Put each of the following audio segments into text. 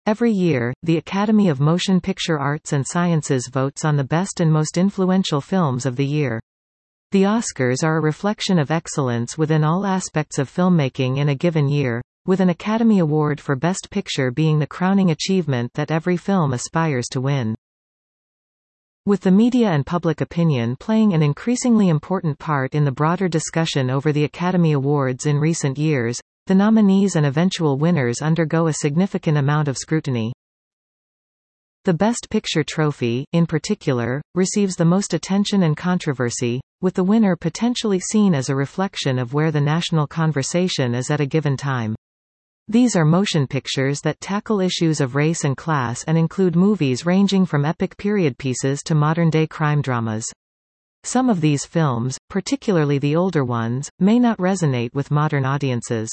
Every year, the Academy of Motion Picture Arts and Sciences votes on the best and most influential films of the year. The Oscars are a reflection of excellence within all aspects of filmmaking in a given year, with an Academy Award for Best Picture being the crowning achievement that every film aspires to win. With the media and public opinion playing an increasingly important part in the broader discussion over the Academy Awards in recent years, the nominees and eventual winners undergo a significant amount of scrutiny. The Best Picture trophy, in particular, receives the most attention and controversy, with the winner potentially seen as a reflection of where the national conversation is at a given time. These are motion pictures that tackle issues of race and class and include movies ranging from epic period pieces to modern-day crime dramas. Some of these films, particularly the older ones, may not resonate with modern audiences.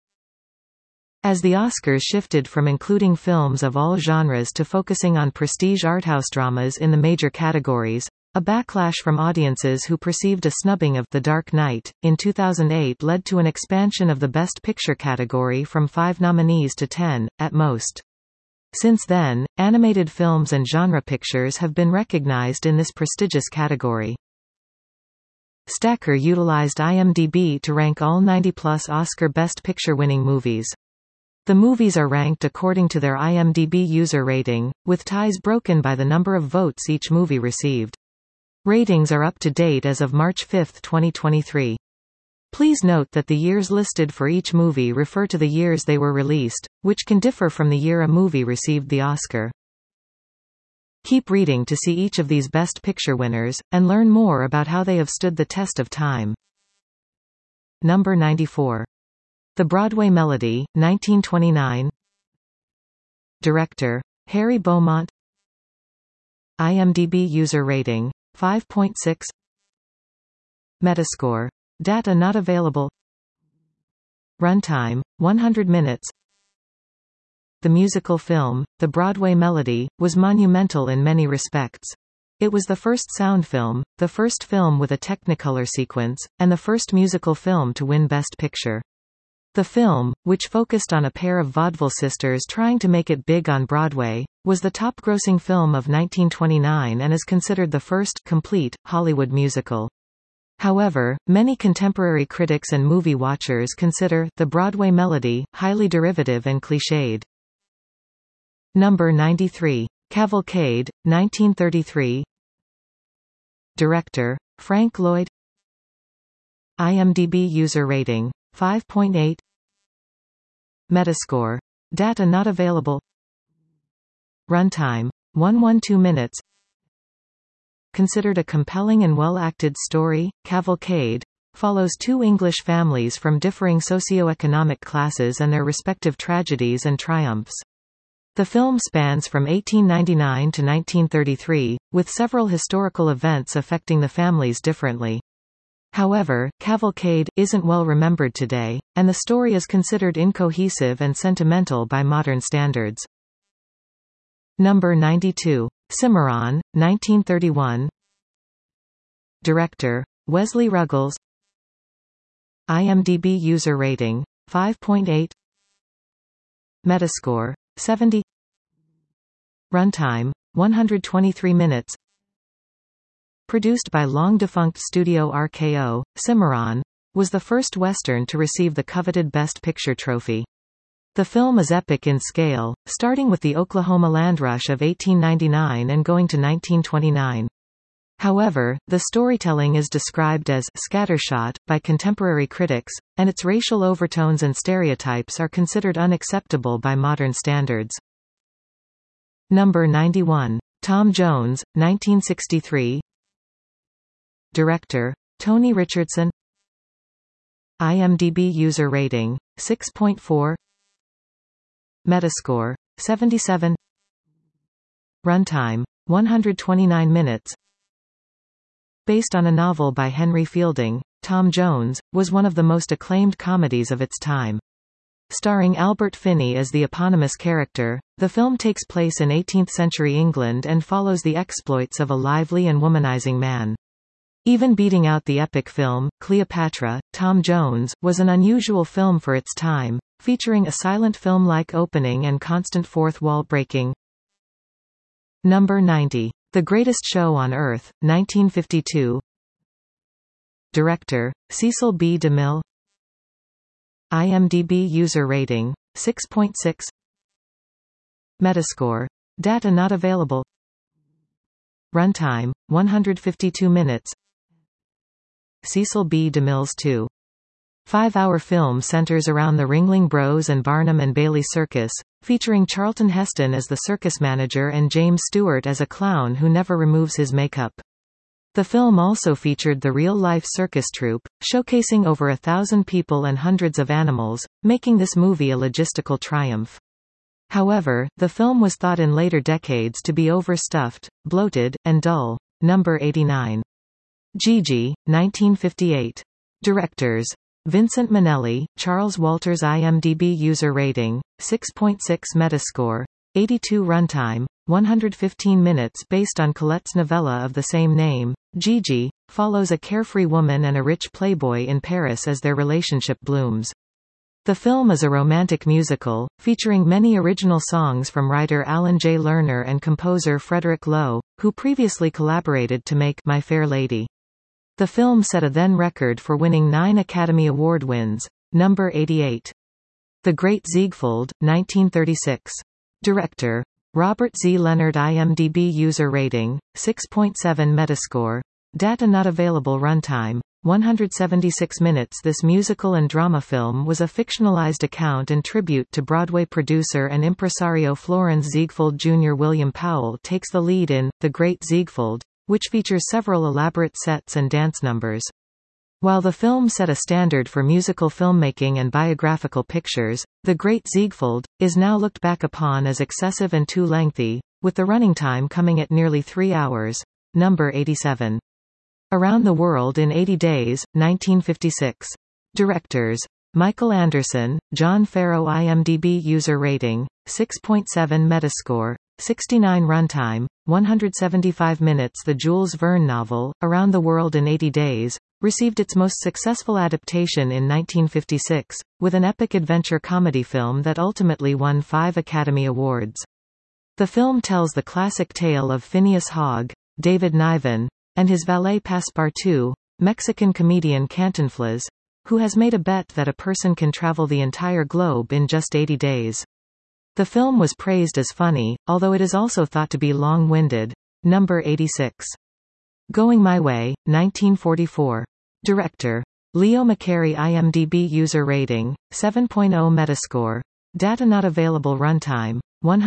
As the Oscars shifted from including films of all genres to focusing on prestige arthouse dramas in the major categories, a backlash from audiences who perceived a snubbing of The Dark Knight in 2008 led to an expansion of the Best Picture category from 5 nominees to 10, at most. Since then, animated films and genre pictures have been recognized in this prestigious category. Stacker utilized IMDb to rank all 90-plus Oscar Best Picture-winning movies. The movies are ranked according to their IMDb user rating, with ties broken by the number of votes each movie received. Ratings are up to date as of March 5, 2023. Please note that the years listed for each movie refer to the years they were released, which can differ from the year a movie received the Oscar. Keep reading to see each of these Best Picture winners, and learn more about how they have stood the test of time. Number 94. The Broadway Melody, 1929. Director, Harry Beaumont. IMDb user rating, 5.6. Metascore. Data not available. Runtime, 100 minutes. The musical film, The Broadway Melody, was monumental in many respects. It was the first sound film, the first film with a Technicolor sequence, and the first musical film to win Best Picture. The film, which focused on a pair of vaudeville sisters trying to make it big on Broadway, was the top-grossing film of 1929 and is considered the first complete Hollywood musical. However, many contemporary critics and movie watchers consider The Broadway Melody highly derivative and cliched. Number 93. Cavalcade, 1933. Director, Frank Lloyd. IMDb user rating, 5.8. Metascore. Data not available. Runtime, 112 minutes. Considered a compelling and well-acted story, Cavalcade follows 2 English families from differing socio-economic classes and their respective tragedies and triumphs. The film spans from 1899 to 1933, with several historical events affecting the families differently. However, Cavalcade isn't well remembered today, and the story is considered incohesive and sentimental by modern standards. Number 92. Cimarron, 1931. Director, Wesley Ruggles. IMDb user rating, 5.8. Metascore, 70. Runtime, 123 minutes. Produced by long-defunct studio RKO, Cimarron was the first Western to receive the coveted Best Picture trophy. The film is epic in scale, starting with the Oklahoma land rush of 1899 and going to 1929. However, the storytelling is described as scattershot by contemporary critics, and its racial overtones and stereotypes are considered unacceptable by modern standards. Number 91. Tom Jones, 1963. Director, Tony Richardson. IMDb user rating, 6.4. Metascore, 77. Runtime, 129 minutes. Based on a novel by Henry Fielding, Tom Jones was one of the most acclaimed comedies of its time. Starring Albert Finney as the eponymous character, the film takes place in 18th-century England and follows the exploits of a lively and womanizing man. Even beating out the epic film, Cleopatra, Tom Jones was an unusual film for its time, featuring a silent film-like opening and constant fourth wall breaking. Number 90. The Greatest Show on Earth, 1952. Director, Cecil B. DeMille. IMDb user rating, 6.6. Metascore. Data not available. Runtime, 152 minutes. Cecil B. DeMille's 2.5-hour film centers around the Ringling Bros and Barnum and Bailey Circus, featuring Charlton Heston as the circus manager and James Stewart as a clown who never removes his makeup. The film also featured the real-life circus troupe, showcasing over 1,000 people and hundreds of animals, making this movie a logistical triumph. However, the film was thought in later decades to be overstuffed, bloated, and dull. Number 89. Gigi, 1958. Directors. Vincent Minnelli, Charles Walters. IMDb user rating, 6.6. Metascore. 82 runtime, 115 minutes. Based on Colette's novella of the same name, Gigi follows a carefree woman and a rich playboy in Paris as their relationship blooms. The film is a romantic musical, featuring many original songs from writer Alan J. Lerner and composer Frederick Loewe, who previously collaborated to make My Fair Lady. The film set a then record for winning 9 Academy Award wins. Number 88. The Great Ziegfeld, 1936. Director. Robert Z. Leonard. IMDb user rating, 6.7. Metascore. Data not available. Runtime, 176 minutes. This musical and drama film was a fictionalized account and tribute to Broadway producer and impresario Florence Ziegfeld Jr. William Powell takes the lead in The Great Ziegfeld, which features several elaborate sets and dance numbers. While the film set a standard for musical filmmaking and biographical pictures, The Great Ziegfeld is now looked back upon as excessive and too lengthy, with the running time coming at nearly 3 hours. Number 87. Around the World in 80 Days, 1956. Directors. Michael Anderson, John Farrow. IMDb user rating, 6.7. Metascore. 69 runtime, 175 minutes. The Jules Verne novel, Around the World in 80 Days, received its most successful adaptation in 1956, with an epic adventure comedy film that ultimately won 5 Academy Awards. The film tells the classic tale of Phineas Hogg, David Niven, and his valet Passepartout, Mexican comedian Cantinflas, who has made a bet that a person can travel the entire globe in just 80 days. The film was praised as funny, although it is also thought to be long-winded. Number 86. Going My Way, 1944. Director. Leo McCarey. IMDb user rating, 7.0. Metascore. Data not available. Runtime,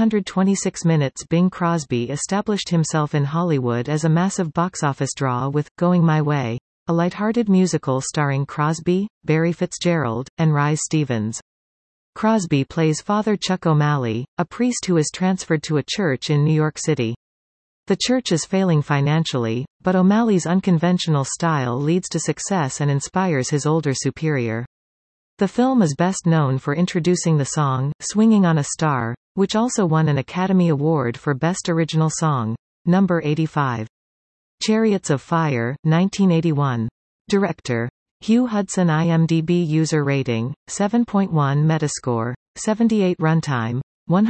126 minutes. Bing Crosby established himself in Hollywood as a massive box office draw with Going My Way, a lighthearted musical starring Crosby, Barry Fitzgerald, and Rhys Stevens. Crosby plays Father Chuck O'Malley, a priest who is transferred to a church in New York City. The church is failing financially, but O'Malley's unconventional style leads to success and inspires his older superior. The film is best known for introducing the song, Swinging on a Star, which also won an Academy Award for Best Original Song. Number 85. Chariots of Fire, 1981. Director. Hugh Hudson. IMDb user rating, 7.1. Metascore. 78 runtime,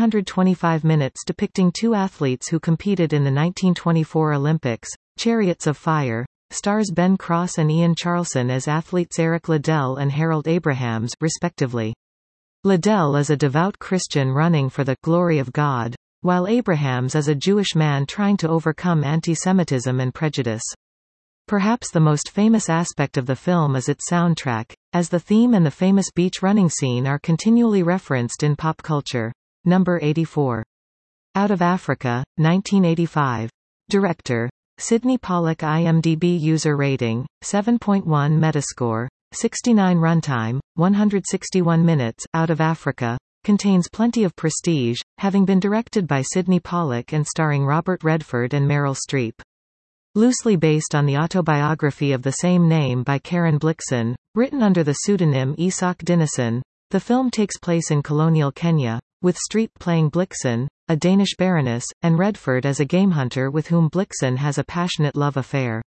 125 minutes. Depicting 2 athletes who competed in the 1924 Olympics, Chariots of Fire, stars Ben Cross and Ian Charleson as athletes Eric Liddell and Harold Abrahams, respectively. Liddell is a devout Christian running for the glory of God, while Abrahams is a Jewish man trying to overcome anti-Semitism and prejudice. Perhaps the most famous aspect of the film is its soundtrack, as the theme and the famous beach running scene are continually referenced in pop culture. Number 84. Out of Africa, 1985. Director. Sidney Pollack. IMDb user rating, 7.1. Metascore. 69 runtime, 161 minutes. Out of Africa contains plenty of prestige, having been directed by Sidney Pollack and starring Robert Redford and Meryl Streep. Loosely based on the autobiography of the same name by Karen Blixen, written under the pseudonym Isak Dinesen, the film takes place in colonial Kenya, with Streep playing Blixen, a Danish baroness, and Redford as a game hunter with whom Blixen has a passionate love affair.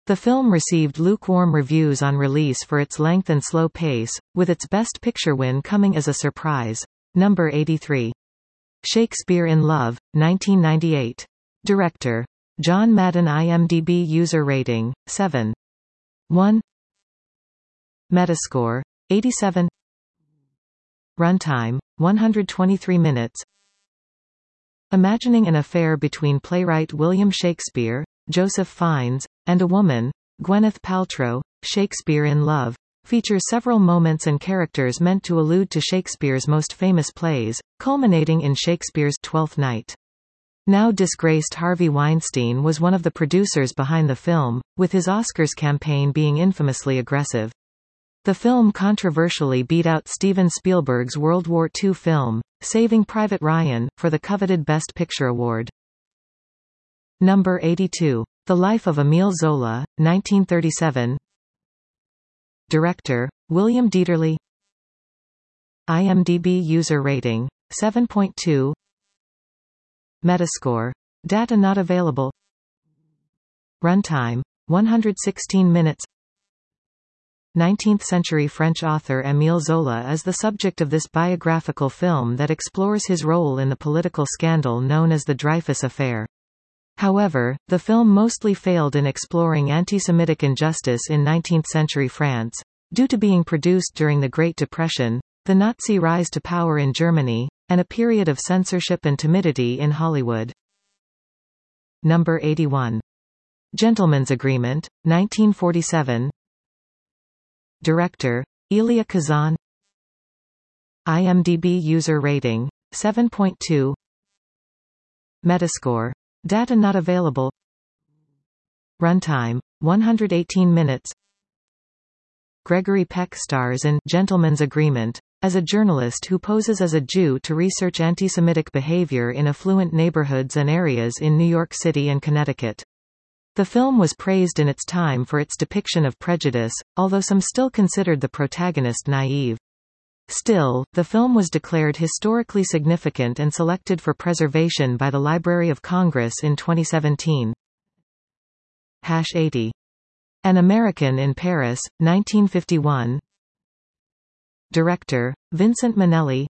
The film received lukewarm reviews on release for its length and slow pace, with its Best Picture win coming as a surprise. Number 83. Shakespeare in Love, 1998. Director John Madden. IMDb user rating 7.1. Metascore 87. Runtime 123 minutes. Imagining an affair between playwright William Shakespeare, Joseph Fiennes, and a woman, Gwyneth Paltrow, Shakespeare in Love, features several moments and characters meant to allude to Shakespeare's most famous plays, culminating in Shakespeare's Twelfth Night. Now disgraced Harvey Weinstein was one of the producers behind the film, with his Oscars campaign being infamously aggressive. The film controversially beat out Steven Spielberg's World War II film, Saving Private Ryan, for the coveted Best Picture award. Number 82. The Life of Émile Zola, 1937. Director William Dieterle. IMDb user rating 7.2. Metascore. Data not available. Runtime 116 minutes. 19th-century French author Émile Zola is the subject of this biographical film that explores his role in the political scandal known as the Dreyfus Affair. However, the film mostly failed in exploring anti-Semitic injustice in 19th-century France. Due to being produced during the Great Depression, the Nazi rise to power in Germany, and a period of censorship and timidity in Hollywood. Number 81. Gentleman's Agreement, 1947. Director Elia Kazan. IMDb user rating 7.2. Metascore. Data not available. Runtime 118 minutes. Gregory Peck stars in Gentleman's Agreement as a journalist who poses as a Jew to research anti-Semitic behavior in affluent neighborhoods and areas in New York City and Connecticut. The film was praised in its time for its depiction of prejudice, although some still considered the protagonist naive. Still, the film was declared historically significant and selected for preservation by the Library of Congress in 2017. 80. An American in Paris, 1951. Director Vincent Minnelli.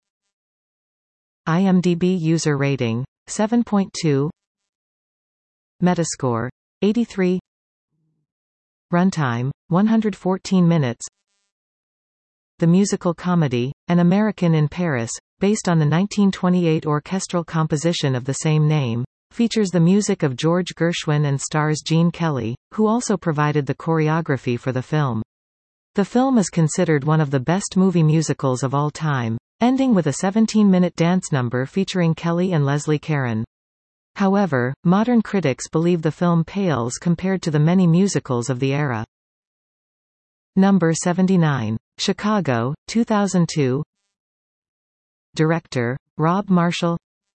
IMDb user rating 7.2. Metascore 83. Runtime 114 minutes. The musical comedy An American in Paris, based on the 1928 orchestral composition of the same name, features the music of George Gershwin and stars Gene Kelly, who also provided the choreography for the film. The film is considered one of the best movie musicals of all time, ending with a 17-minute dance number featuring Kelly and Leslie Caron. However, modern critics believe the film pales compared to the many musicals of the era. Number 79. Chicago, 2002. Director Rob Marshall.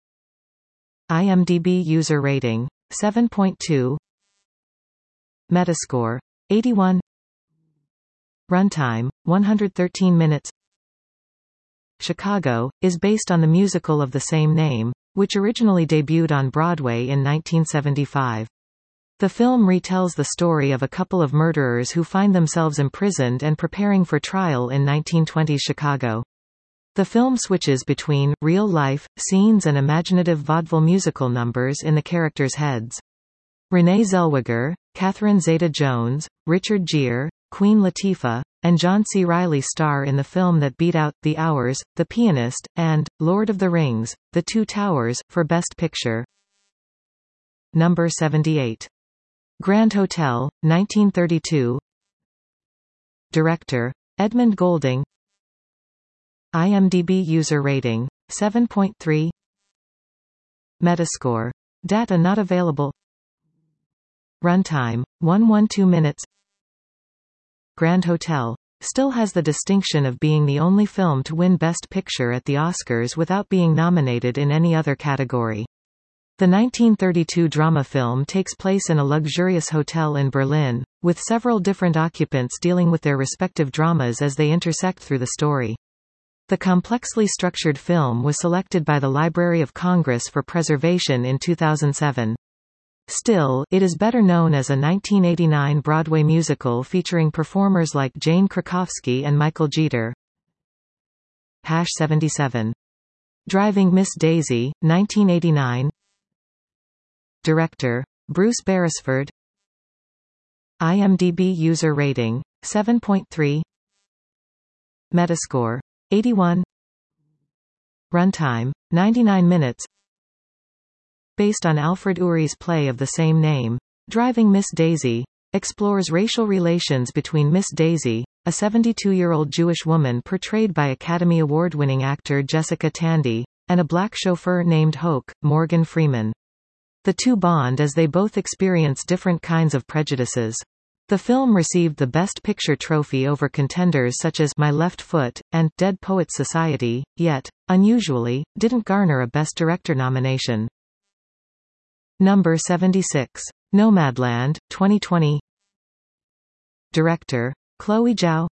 IMDb user rating 7.2. Metascore 81. Runtime 113 minutes. Chicago is based on the musical of the same name, which originally debuted on Broadway in 1975. The film retells the story of a couple of murderers who find themselves imprisoned and preparing for trial in 1920s Chicago. The film switches between real-life scenes and imaginative vaudeville musical numbers in the characters' heads. Renee Zellweger, Catherine Zeta-Jones, Richard Gere, Queen Latifah, and John C. Reilly star in the film that beat out The Hours, The Pianist, and Lord of the Rings, The Two Towers, for Best Picture. Number 78. Grand Hotel, 1932. Director Edmund Golding. IMDb user rating 7.3. Metascore. Data not available. Runtime 112 minutes. Grand Hotel still has the distinction of being the only film to win Best Picture at the Oscars without being nominated in any other category. The 1932 drama film takes place in a luxurious hotel in Berlin, with several different occupants dealing with their respective dramas as they intersect through the story. The complexly structured film was selected by the Library of Congress for preservation in 2007. Still, it is better known as a 1989 Broadway musical featuring performers like Jane Krakowski and Michael Jeter. 77. Driving Miss Daisy, 1989. Director, Bruce Beresford. IMDb user rating, 7.3. Metascore, 81. Runtime, 99 minutes. Based on Alfred Uhry's play of the same name, Driving Miss Daisy explores racial relations between Miss Daisy, a 72-year-old Jewish woman portrayed by Academy Award-winning actor Jessica Tandy, and a black chauffeur named Hoke, Morgan Freeman. The two bond as they both experience different kinds of prejudices. The film received the Best Picture trophy over contenders such as My Left Foot and Dead Poets Society, yet, unusually, didn't garner a Best Director nomination. Number 76. Nomadland, 2020. Director, Chloe Zhao.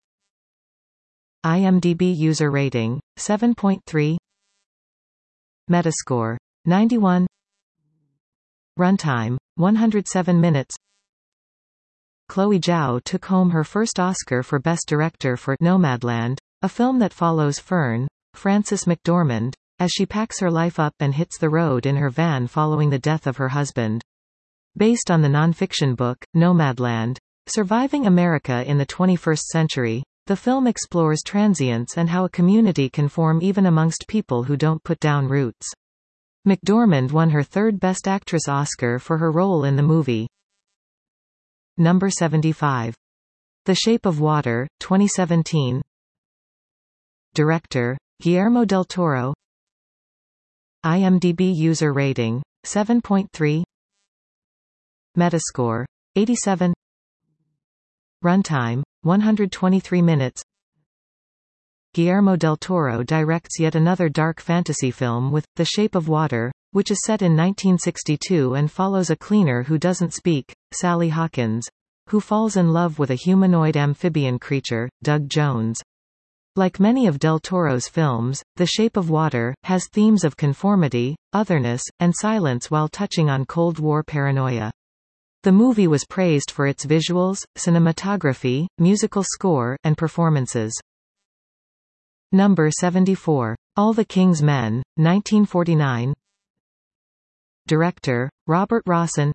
IMDb user rating, 7.3. Metascore, 91. Runtime, 107 minutes. Chloe Zhao took home her first Oscar for Best Director for Nomadland, a film that follows Fern, Frances McDormand, as she packs her life up and hits the road in her van following the death of her husband. Based on the nonfiction book, Nomadland, Surviving America in the 21st Century, the film explores transience and how a community can form even amongst people who don't put down roots. McDormand won her third Best Actress Oscar for her role in the movie. Number 75. The Shape of Water, 2017. Director, Guillermo del Toro. IMDb user rating, 7.3. Metascore, 87. Runtime, 123 minutes. Guillermo del Toro directs yet another dark fantasy film with The Shape of Water, which is set in 1962 and follows a cleaner who doesn't speak, Sally Hawkins, who falls in love with a humanoid amphibian creature, Doug Jones. Like many of del Toro's films, The Shape of Water has themes of conformity, otherness, and silence while touching on Cold War paranoia. The movie was praised for its visuals, cinematography, musical score, and performances. Number 74. All the King's Men, 1949. Director, Robert Rossen.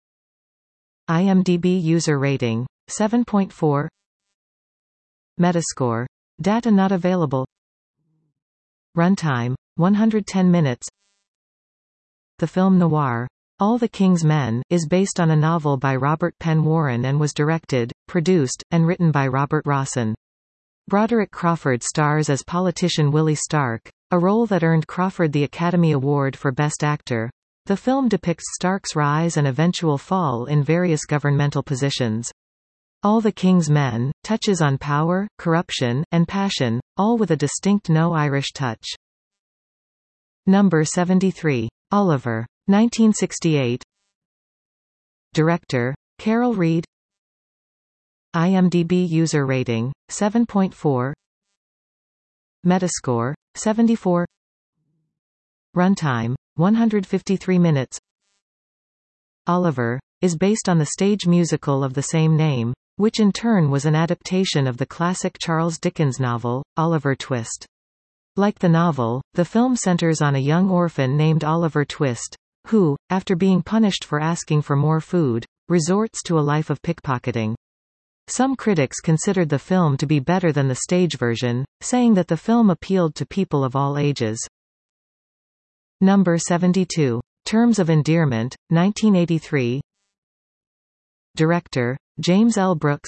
IMDb user rating, 7.4. Metascore. Data not available. Runtime, 110 minutes. The film noir, All the King's Men, is based on a novel by Robert Penn Warren and was directed, produced, and written by Robert Rossen. Broderick Crawford stars as politician Willie Stark, a role that earned Crawford the Academy Award for Best Actor. The film depicts Stark's rise and eventual fall in various governmental positions. All the King's Men touches on power, corruption, and passion, all with a distinct no-Irish touch. Number 73. Oliver, 1968. Director, Carol Reed. IMDb user rating, 7.4. Metascore, 74. Runtime, 153 minutes. Oliver is based on the stage musical of the same name, which in turn was an adaptation of the classic Charles Dickens novel, Oliver Twist. Like the novel, the film centers on a young orphan named Oliver Twist, who, after being punished for asking for more food, resorts to a life of pickpocketing. Some critics considered the film to be better than the stage version, saying that the film appealed to people of all ages. Number 72. Terms of Endearment, 1983. Director, James L. Brooks.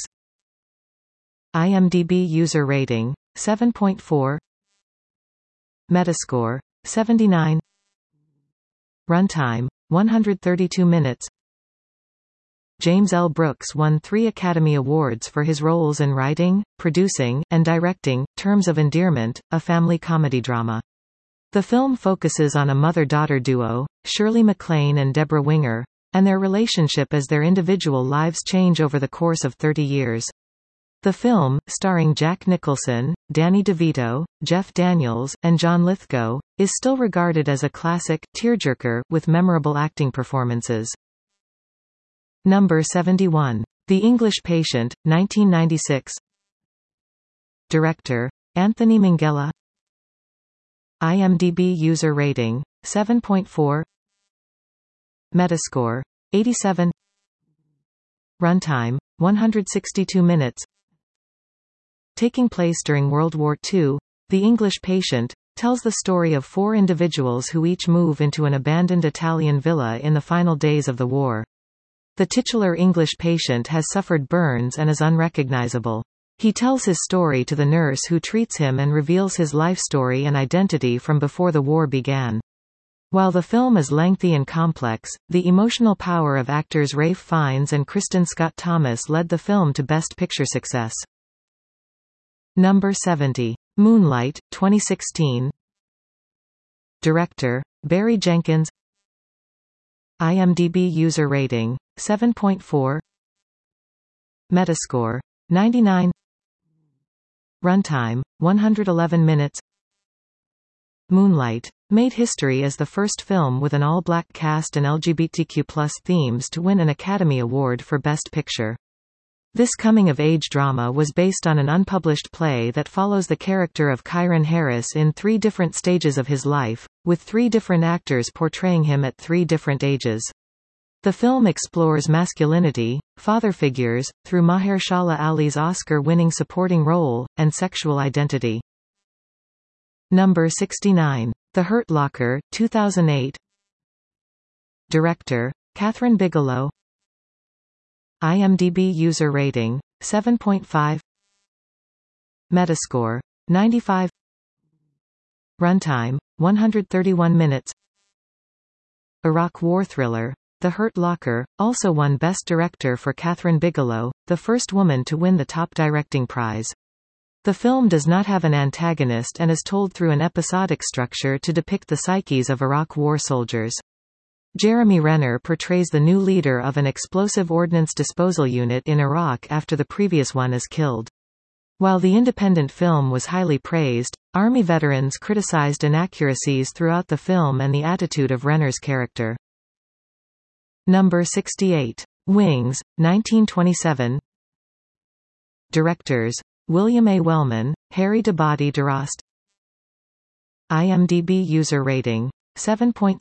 IMDb user rating, 7.4. Metascore, 79. Runtime, 132 minutes. James L. Brooks won 3 Academy Awards for his roles in writing, producing, and directing Terms of Endearment, a family comedy drama. The film focuses on a mother-daughter duo, Shirley MacLaine and Deborah Winger, and their relationship as their individual lives change over the course of 30 years. The film, starring Jack Nicholson, Danny DeVito, Jeff Daniels, and John Lithgow, is still regarded as a classic tearjerker with memorable acting performances. Number 71. The English Patient, 1996. Director: Anthony Minghella. IMDb user rating: 7.4. Metascore: 87. Runtime: 162 minutes. Taking place during World War II, The English Patient tells the story of four individuals who each move into an abandoned Italian villa in the final days of the war. The titular English patient has suffered burns and is unrecognizable. He tells his story to the nurse who treats him and reveals his life story and identity from before the war began. While the film is lengthy and complex, the emotional power of actors Ralph Fiennes and Kristen Scott Thomas led the film to Best Picture success. Number 70. Moonlight, 2016. Director: Barry Jenkins. IMDb user rating: 7.4. Metascore: 99. Runtime: 111 minutes. Moonlight made history as the first film with an all-black cast and LGBTQ+ themes to win an Academy Award for Best Picture. This coming-of-age drama was based on an unpublished play that follows the character of Kyron Harris in 3 different stages of his life, with 3 different actors portraying him at 3 different ages. The film explores masculinity, father figures, through Mahershala Ali's Oscar-winning supporting role, and sexual identity. Number 69. The Hurt Locker, 2008. Director: Kathryn Bigelow. IMDb user rating: 7.5. Metascore: 95. Runtime: 131 minutes. Iraq war thriller, The Hurt Locker also won Best Director for Kathryn Bigelow, the first woman to win the top directing prize. The film does not have an antagonist and is told through an episodic structure to depict the psyches of Iraq war soldiers. Jeremy Renner portrays the new leader of an explosive ordnance disposal unit in Iraq after the previous one is killed. While the independent film was highly praised, Army veterans criticized inaccuracies throughout the film and the attitude of Renner's character. Number 68. Wings, 1927. Directors: William A. Wellman, Harry Debati DeRost. IMDb user rating: 7.6.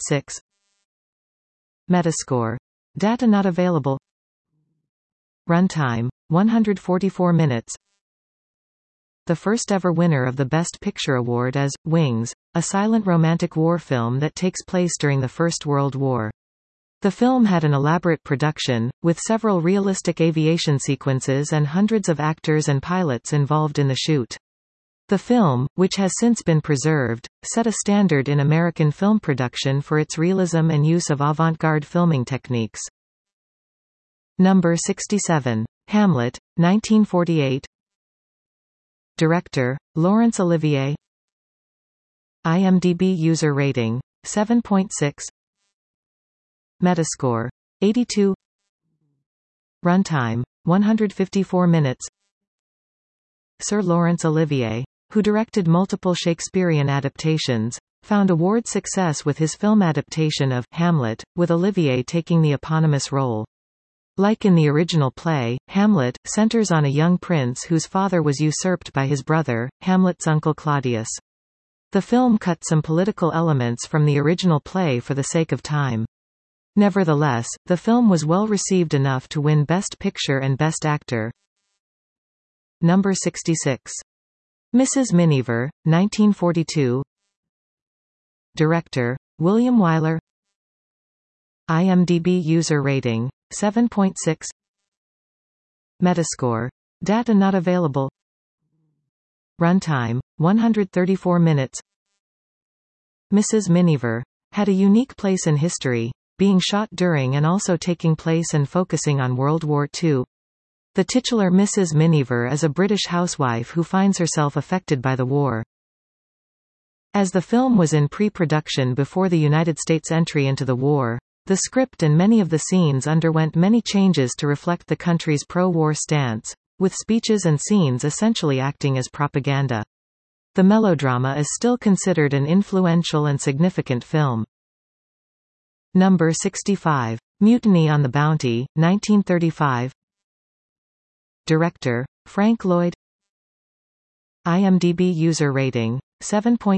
Metascore: data not available. Runtime: 144 minutes. The first ever winner of the Best Picture award is Wings, a silent romantic war film that takes place during the First World War. The film had an elaborate production, with several realistic aviation sequences and hundreds of actors and pilots involved in the shoot. The film, which has since been preserved, set a standard in American film production for its realism and use of avant-garde filming techniques. Number 67. Hamlet, 1948. Director: Laurence Olivier. IMDb user rating: 7.6. Metascore: 82. Runtime: 154 minutes. Sir Laurence Olivier, who directed multiple Shakespearean adaptations, found award success with his film adaptation of Hamlet, with Olivier taking the eponymous role. Like in the original play, Hamlet centers on a young prince whose father was usurped by his brother, Hamlet's uncle Claudius. The film cut some political elements from the original play for the sake of time. Nevertheless, the film was well received enough to win Best Picture and Best Actor. Number 66. Mrs. Miniver, 1942. Director: William Wyler. IMDb user rating: 7.6. Metascore: data not available. Runtime: 134 minutes. Mrs. Miniver had a unique place in history, being shot during and also taking place and focusing on World War II. The titular Mrs. Miniver is a British housewife who finds herself affected by the war. As the film was in pre-production before the United States' entry into the war, the script and many of the scenes underwent many changes to reflect the country's pro-war stance, with speeches and scenes essentially acting as propaganda. The melodrama is still considered an influential and significant film. Number 65. Mutiny on the Bounty, 1935. Director, Frank Lloyd. IMDb user rating, 7.6.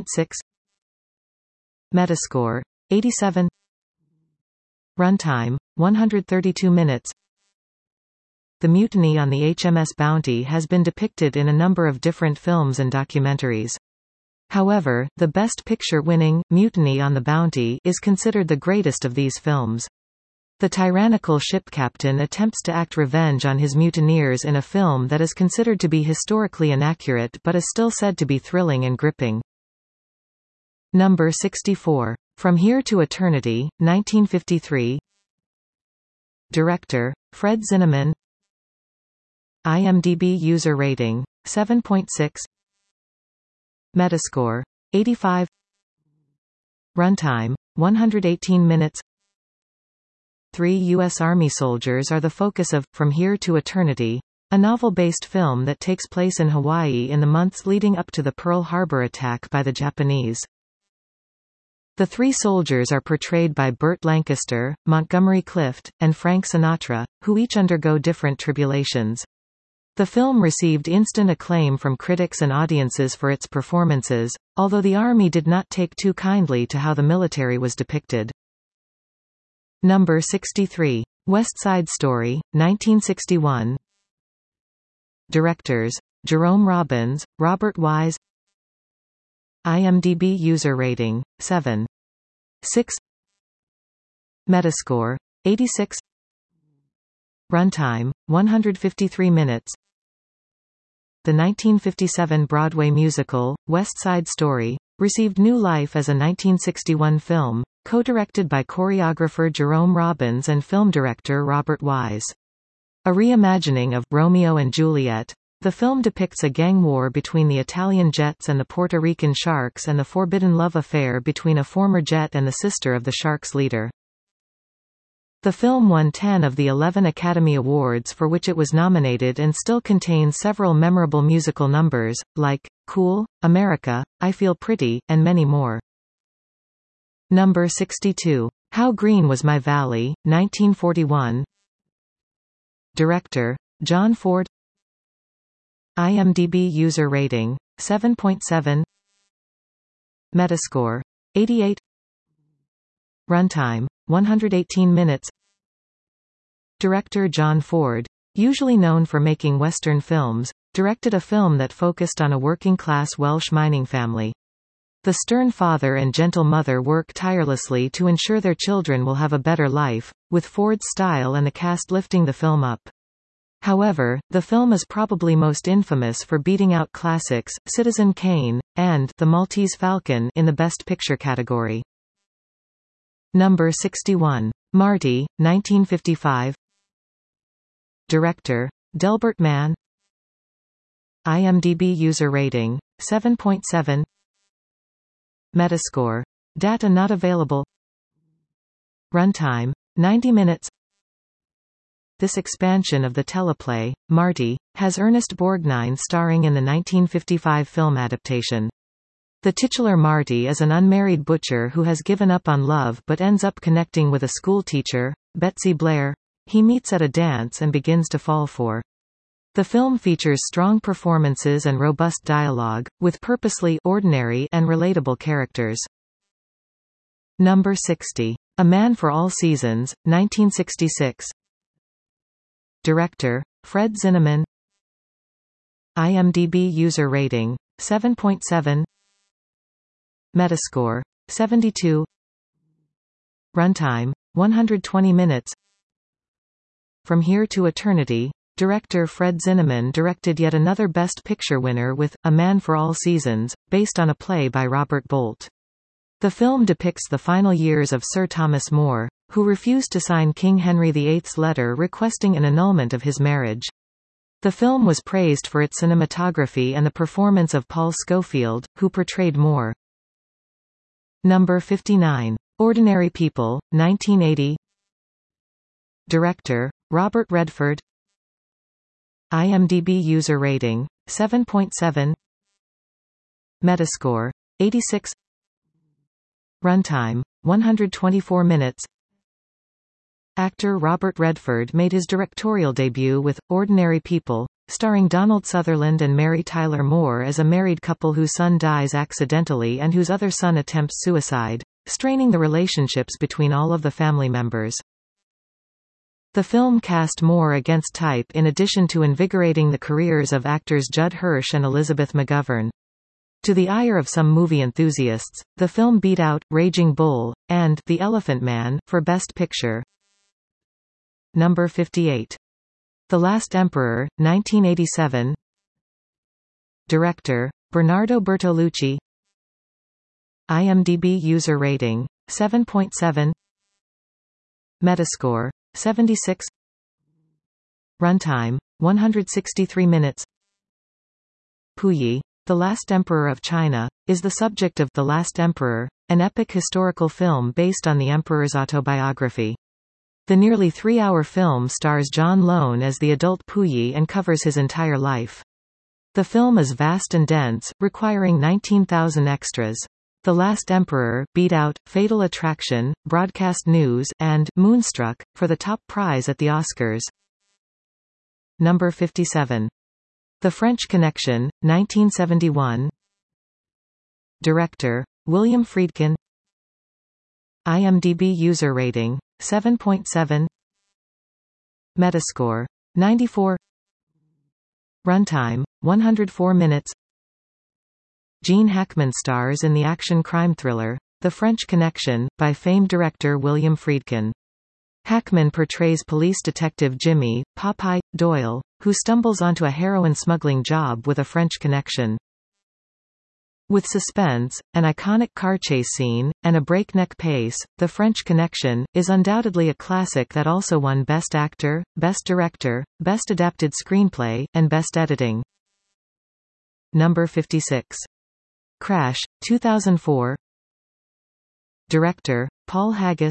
Metascore, 87. Runtime, 132 minutes. The mutiny on the HMS Bounty has been depicted in a number of different films and documentaries. However, the Best Picture-winning, Mutiny on the Bounty, is considered the greatest of these films. The tyrannical ship captain attempts to act revenge on his mutineers in a film that is considered to be historically inaccurate but is still said to be thrilling and gripping. Number 64. From Here to Eternity, 1953. Director, Fred Zinnemann. IMDb user rating, 7.6. Metascore, 85. Runtime, 118 minutes. 3 U.S. Army soldiers are the focus of From Here to Eternity, a novel-based film that takes place in Hawaii in the months leading up to the Pearl Harbor attack by the Japanese. The 3 soldiers are portrayed by Burt Lancaster, Montgomery Clift, and Frank Sinatra, who each undergo different tribulations. The film received instant acclaim from critics and audiences for its performances, although the Army did not take too kindly to how the military was depicted. Number 63. West Side Story, 1961. Directors, Jerome Robbins, Robert Wise. IMDb user rating, 7.6. Metascore, 86. Runtime, 153 minutes. The 1957 Broadway musical, West Side Story, received new life as a 1961 film, co-directed by choreographer Jerome Robbins and film director Robert Wise. A reimagining of Romeo and Juliet, the film depicts a gang war between the Italian Jets and the Puerto Rican Sharks and the forbidden love affair between a former Jet and the sister of the Sharks' leader. The film won 10 of the 11 Academy Awards for which it was nominated and still contains several memorable musical numbers, like Cool, America, I Feel Pretty, and many more. Number 62. How Green Was My Valley, 1941. Director, John Ford. IMDb user rating, 7.7. Metascore, 88. Runtime, 118 minutes. Director John Ford, usually known for making Western films, directed a film that focused on a working-class Welsh mining family. The stern father and gentle mother work tirelessly to ensure their children will have a better life, with Ford's style and the cast lifting the film up. However, the film is probably most infamous for beating out classics, Citizen Kane, and The Maltese Falcon in the Best Picture category. Number 61. Marty, 1955. Director, Delbert Mann. IMDb user rating, 7.7. Metascore. Data not available. Runtime, 90 minutes. This expansion of the teleplay, Marty, has Ernest Borgnine starring in the 1955 film adaptation. The titular Marty is an unmarried butcher who has given up on love but ends up connecting with a schoolteacher, Betsy Blair, he meets at a dance and begins to fall for. The film features strong performances and robust dialogue, with purposely ordinary and relatable characters. Number 60. A Man for All Seasons, 1966. Director, Fred Zinnemann. IMDb user rating, 7.7. Metascore, 72. Runtime, 120 minutes. From Here to Eternity, director Fred Zinnemann directed yet another Best Picture winner with A Man for All Seasons, based on a play by Robert Bolt. The film depicts the final years of Sir Thomas More, who refused to sign King Henry VIII's letter requesting an annulment of his marriage. The film was praised for its cinematography and the performance of Paul Scofield, who portrayed More. Number 59. Ordinary People, 1980. Director, Robert Redford. IMDb user rating, 7.7. Metascore, 86. Runtime, 124 minutes. actor Robert Redford made his directorial debut with Ordinary People, starring Donald Sutherland and Mary Tyler Moore as a married couple whose son dies accidentally and whose other son attempts suicide, straining the relationships between all of the family members. The film cast Moore against type in addition to invigorating the careers of actors Judd Hirsch and Elizabeth McGovern. To the ire of some movie enthusiasts, the film beat out Raging Bull and The Elephant Man for Best Picture. Number 58. The Last Emperor, 1987. Director Bernardo Bertolucci. IMDb user rating 7.7. Metascore 76. Runtime 163 minutes. Puyi, The Last Emperor of China, is the subject of The Last Emperor, an epic historical film based on the emperor's autobiography. The nearly 3-hour film stars John Lone as the adult Puyi and covers his entire life. The film is vast and dense, requiring 19,000 extras. The Last Emperor beat out Fatal Attraction, Broadcast News, and Moonstruck for the top prize at the Oscars. Number 57. The French Connection, 1971. Director William Friedkin. IMDb user rating 7.7. Metascore 94. Runtime 104 minutes. Gene Hackman stars in the action crime thriller The French Connection by famed director William Friedkin. Hackman portrays police detective Jimmy Popeye Doyle, who stumbles onto a heroin smuggling job with a French connection. With suspense, an iconic car chase scene, and a breakneck pace, The French Connection is undoubtedly a classic that also won Best Actor, Best Director, Best Adapted Screenplay, and Best Editing. Number 56. Crash, 2004. Director Paul Haggis.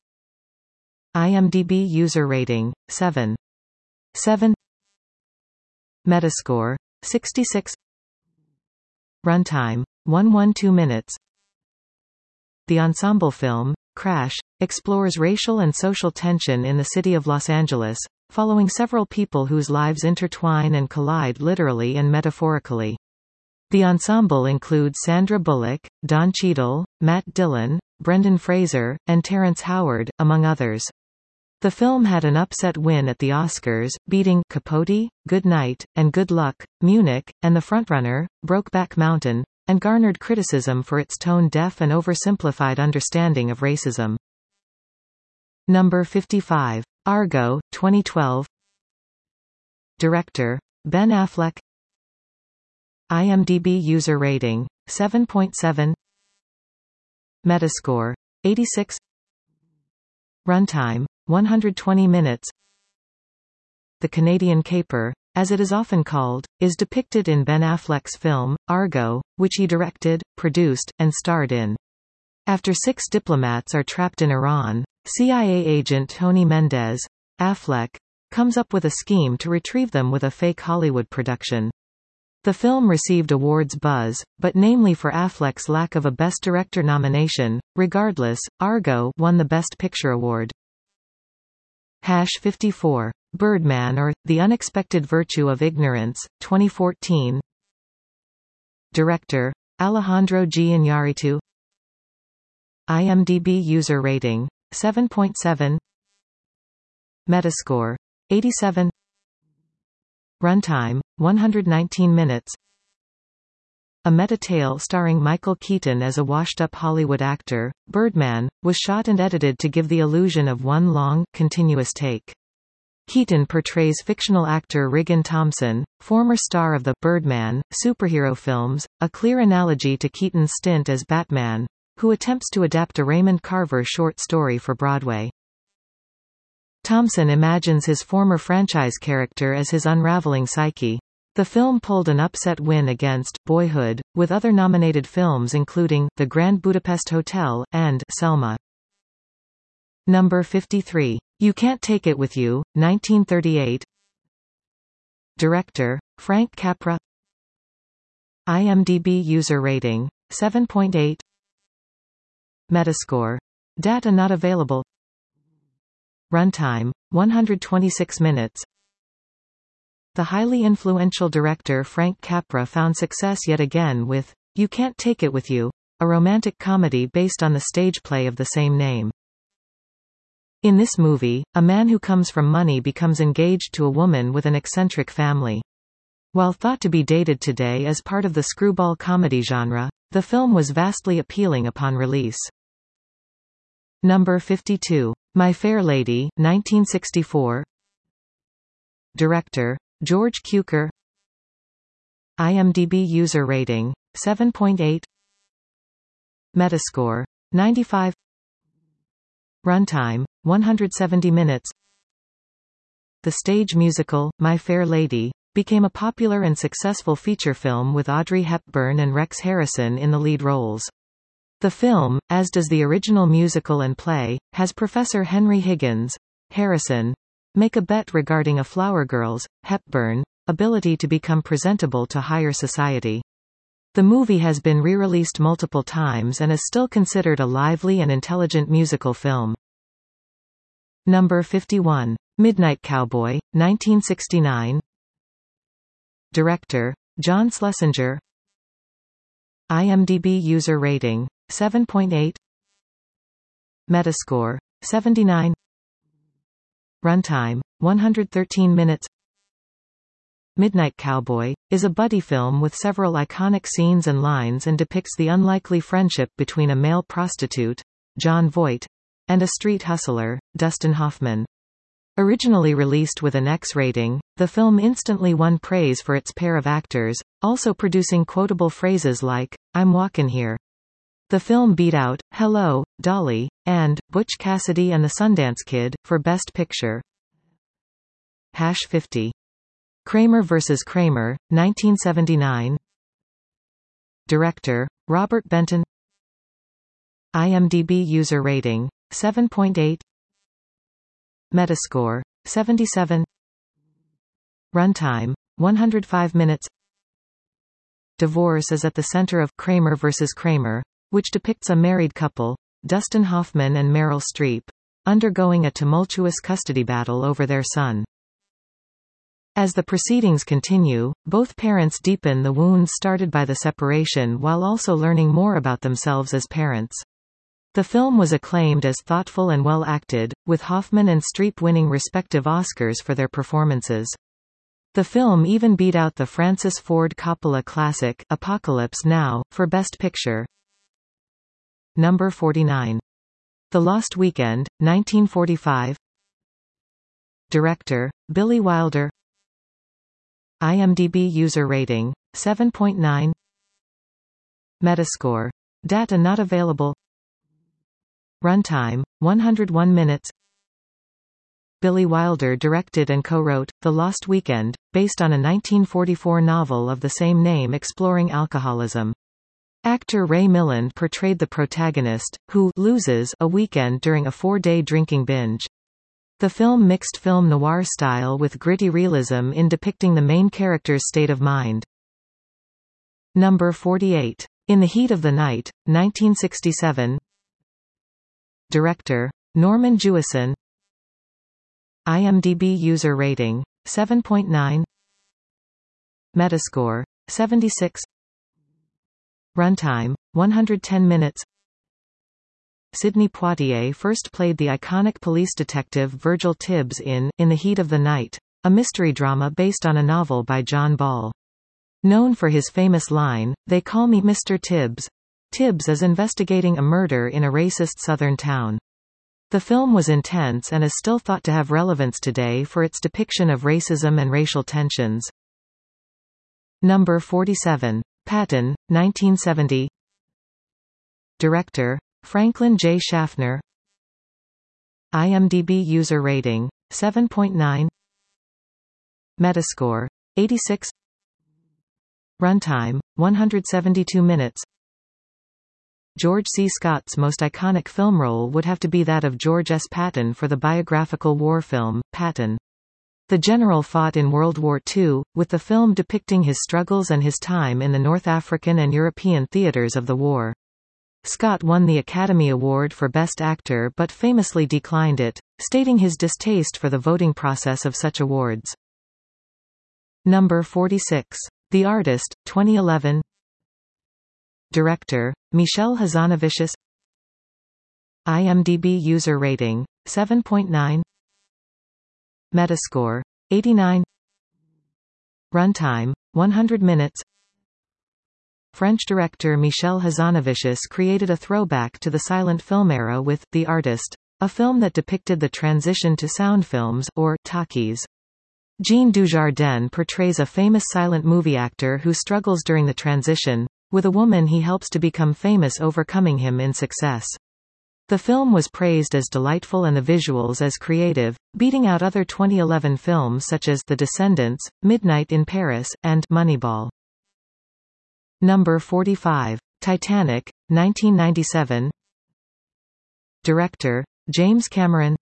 IMDb user rating 7.7. Metascore 66. Runtime 112 minutes. The ensemble film, Crash, explores racial and social tension in the city of Los Angeles, following several people whose lives intertwine and collide literally and metaphorically. The ensemble includes Sandra Bullock, Don Cheadle, Matt Dillon, Brendan Fraser, and Terrence Howard, among others. The film had an upset win at the Oscars, beating Capote, Good Night, and Good Luck, Munich, and the frontrunner, Brokeback Mountain, and garnered criticism for its tone-deaf and oversimplified understanding of racism. Number 55. Argo, 2012. Director Ben Affleck. IMDb user rating 7.7. Metascore 86. Runtime 120 minutes. The Canadian Caper, as it is often called, is depicted in Ben Affleck's film, Argo, which he directed, produced, and starred in. After 6 diplomats are trapped in Iran, CIA agent Tony Mendez, Affleck, comes up with a scheme to retrieve them with a fake Hollywood production. The film received awards buzz, but namely for Affleck's lack of a Best Director nomination. Regardless, Argo won the Best Picture award. 54. Birdman or The Unexpected Virtue of Ignorance, 2014. Director Alejandro G. Iñárritu. IMDb user rating 7.7. Metascore 87. Runtime 119 minutes. A meta-tale starring Michael Keaton as a washed-up Hollywood actor, Birdman, was shot and edited to give the illusion of one long, continuous take. Keaton portrays fictional actor Regan Thompson, former star of the Birdman superhero films, a clear analogy to Keaton's stint as Batman, who attempts to adapt a Raymond Carver short story for Broadway. Thompson imagines his former franchise character as his unraveling psyche. The film pulled an upset win against Boyhood, with other nominated films including The Grand Budapest Hotel and Selma. Number 53. You Can't Take It With You, 1938. Director Frank Capra. IMDb user rating 7.8. Metascore. Data not available. Runtime, 126 minutes. The highly influential director Frank Capra found success yet again with You Can't Take It With You, a romantic comedy based on the stage play of the same name. In this movie, a man who comes from money becomes engaged to a woman with an eccentric family. While thought to be dated today as part of the screwball comedy genre, the film was vastly appealing upon release. Number 52. My Fair Lady, 1964. Director, George Cukor. IMDb user rating, 7.8. Metascore, 95. Runtime, 170 minutes. The stage musical, My Fair Lady, became a popular and successful feature film with Audrey Hepburn and Rex Harrison in the lead roles. The film, as does the original musical and play, has Professor Henry Higgins, Harrison, make a bet regarding a flower girl's, Hepburn, ability to become presentable to higher society. The movie has been re-released multiple times and is still considered a lively and intelligent musical film. Number 51. Midnight Cowboy, 1969. Director, John Schlesinger. IMDb user rating, 7.8. Metascore, 79. Runtime, 113 minutes. Midnight Cowboy is a buddy film with several iconic scenes and lines and depicts the unlikely friendship between a male prostitute, Jon Voight, and a street hustler, Dustin Hoffman. Originally released with an X rating, the film instantly won praise for its pair of actors, also producing quotable phrases like, "I'm walkin' here." The film beat out Hello, Dolly, and Butch Cassidy and the Sundance Kid for Best Picture. 50. Kramer vs. Kramer, 1979. Director, Robert Benton. IMDb user rating, 7.8. Metascore, 77. Runtime, 105 minutes. Divorce is at the center of Kramer vs. Kramer, which depicts a married couple, Dustin Hoffman and Meryl Streep, undergoing a tumultuous custody battle over their son. As the proceedings continue, both parents deepen the wounds started by the separation while also learning more about themselves as parents. The film was acclaimed as thoughtful and well acted, with Hoffman and Streep winning respective Oscars for their performances. The film even beat out the Francis Ford Coppola classic, Apocalypse Now, for Best Picture. Number 49. The Lost Weekend, 1945. Director, Billy Wilder. IMDb user rating, 7.9. Metascore. Data not available. Runtime, 101 minutes. Billy Wilder directed and co-wrote The Lost Weekend, based on a 1944 novel of the same name exploring alcoholism. Actor Ray Milland portrayed the protagonist, who loses a weekend during a 4-day drinking binge. The film mixed film noir style with gritty realism in depicting the main character's state of mind. Number 48. In the Heat of the Night, 1967. Director, Norman Jewison. IMDb user rating, 7.9. Metascore, 76. Runtime, 110 minutes. Sidney Poitier first played the iconic police detective Virgil Tibbs in the Heat of the Night, a mystery drama based on a novel by John Ball. Known for his famous line, "They call me Mr. Tibbs," Tibbs is investigating a murder in a racist southern town. The film was intense and is still thought to have relevance today for its depiction of racism and racial tensions. Number 47. Patton, 1970. Director, Franklin J. Schaffner. IMDb user rating, 7.9. Metascore, 86. Runtime, 172 minutes. George C. Scott's most iconic film role would have to be that of George S. Patton for the biographical war film, Patton. The general fought in World War II, with the film depicting his struggles and his time in the North African and European theaters of the war. Scott won the Academy Award for Best Actor but famously declined it, stating his distaste for the voting process of such awards. Number 46. The Artist, 2011. Director, Michel Hazanavicius. IMDb user rating, 7.9. Metascore, 89. Runtime, 100 minutes. French director Michel Hazanavicius created a throwback to the silent film era with The Artist, a film that depicted the transition to sound films, or talkies. Jean Dujardin portrays a famous silent movie actor who struggles during the transition, with a woman he helps to become famous overcoming him in success. The film was praised as delightful and the visuals as creative, beating out other 2011 films such as The Descendants, Midnight in Paris, and Moneyball. Number 45. Titanic, 1997. Director, James Cameron.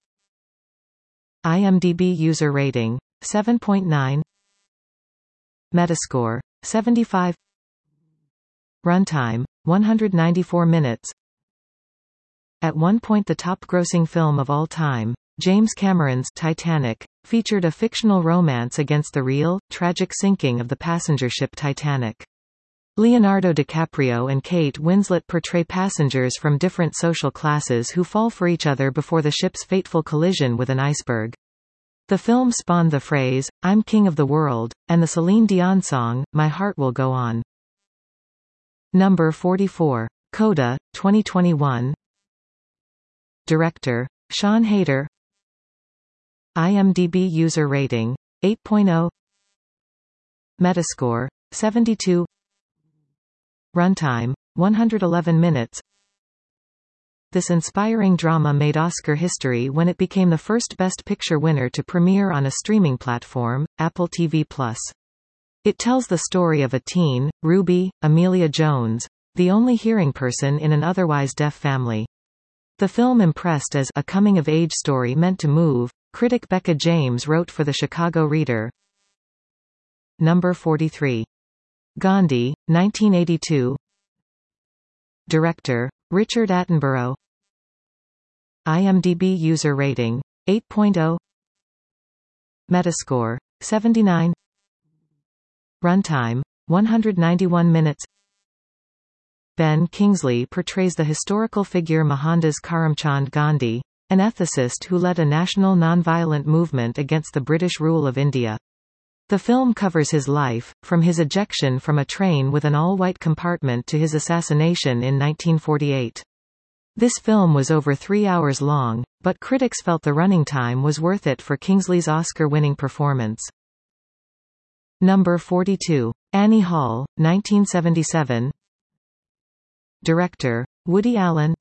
IMDb user rating, 7.9. Metascore, 75. Runtime, 194 minutes. At one point the top-grossing film of all time, James Cameron's Titanic featured a fictional romance against the real, tragic sinking of the passenger ship Titanic. Leonardo DiCaprio and Kate Winslet portray passengers from different social classes who fall for each other before the ship's fateful collision with an iceberg. The film spawned the phrase, "I'm king of the world," and the Celine Dion song, "My Heart Will Go On." Number 44. Coda, 2021. Director, Sean Hayter. IMDb user rating, 8.0. Metascore, 72. Runtime, 111 minutes. This inspiring drama made Oscar history when it became the first Best Picture winner to premiere on a streaming platform, Apple TV+. It tells the story of a teen, Ruby, Amelia Jones, the only hearing person in an otherwise deaf family. The film impressed as a coming-of-age story meant to move, critic Becca James wrote for the Chicago Reader. Number 43. Gandhi, 1982. Director, Richard Attenborough. IMDb user rating, 8.0. Metascore, 79. Runtime, 191 minutes. Ben Kingsley portrays the historical figure Mohandas Karamchand Gandhi, an ethicist who led a national nonviolent movement against the British rule of India. The film covers his life, from his ejection from a train with an all-white compartment to his assassination in 1948. This film was over 3 hours long, but critics felt the running time was worth it for Kingsley's Oscar-winning performance. Number 42. Annie Hall, 1977. Director, Woody Allen.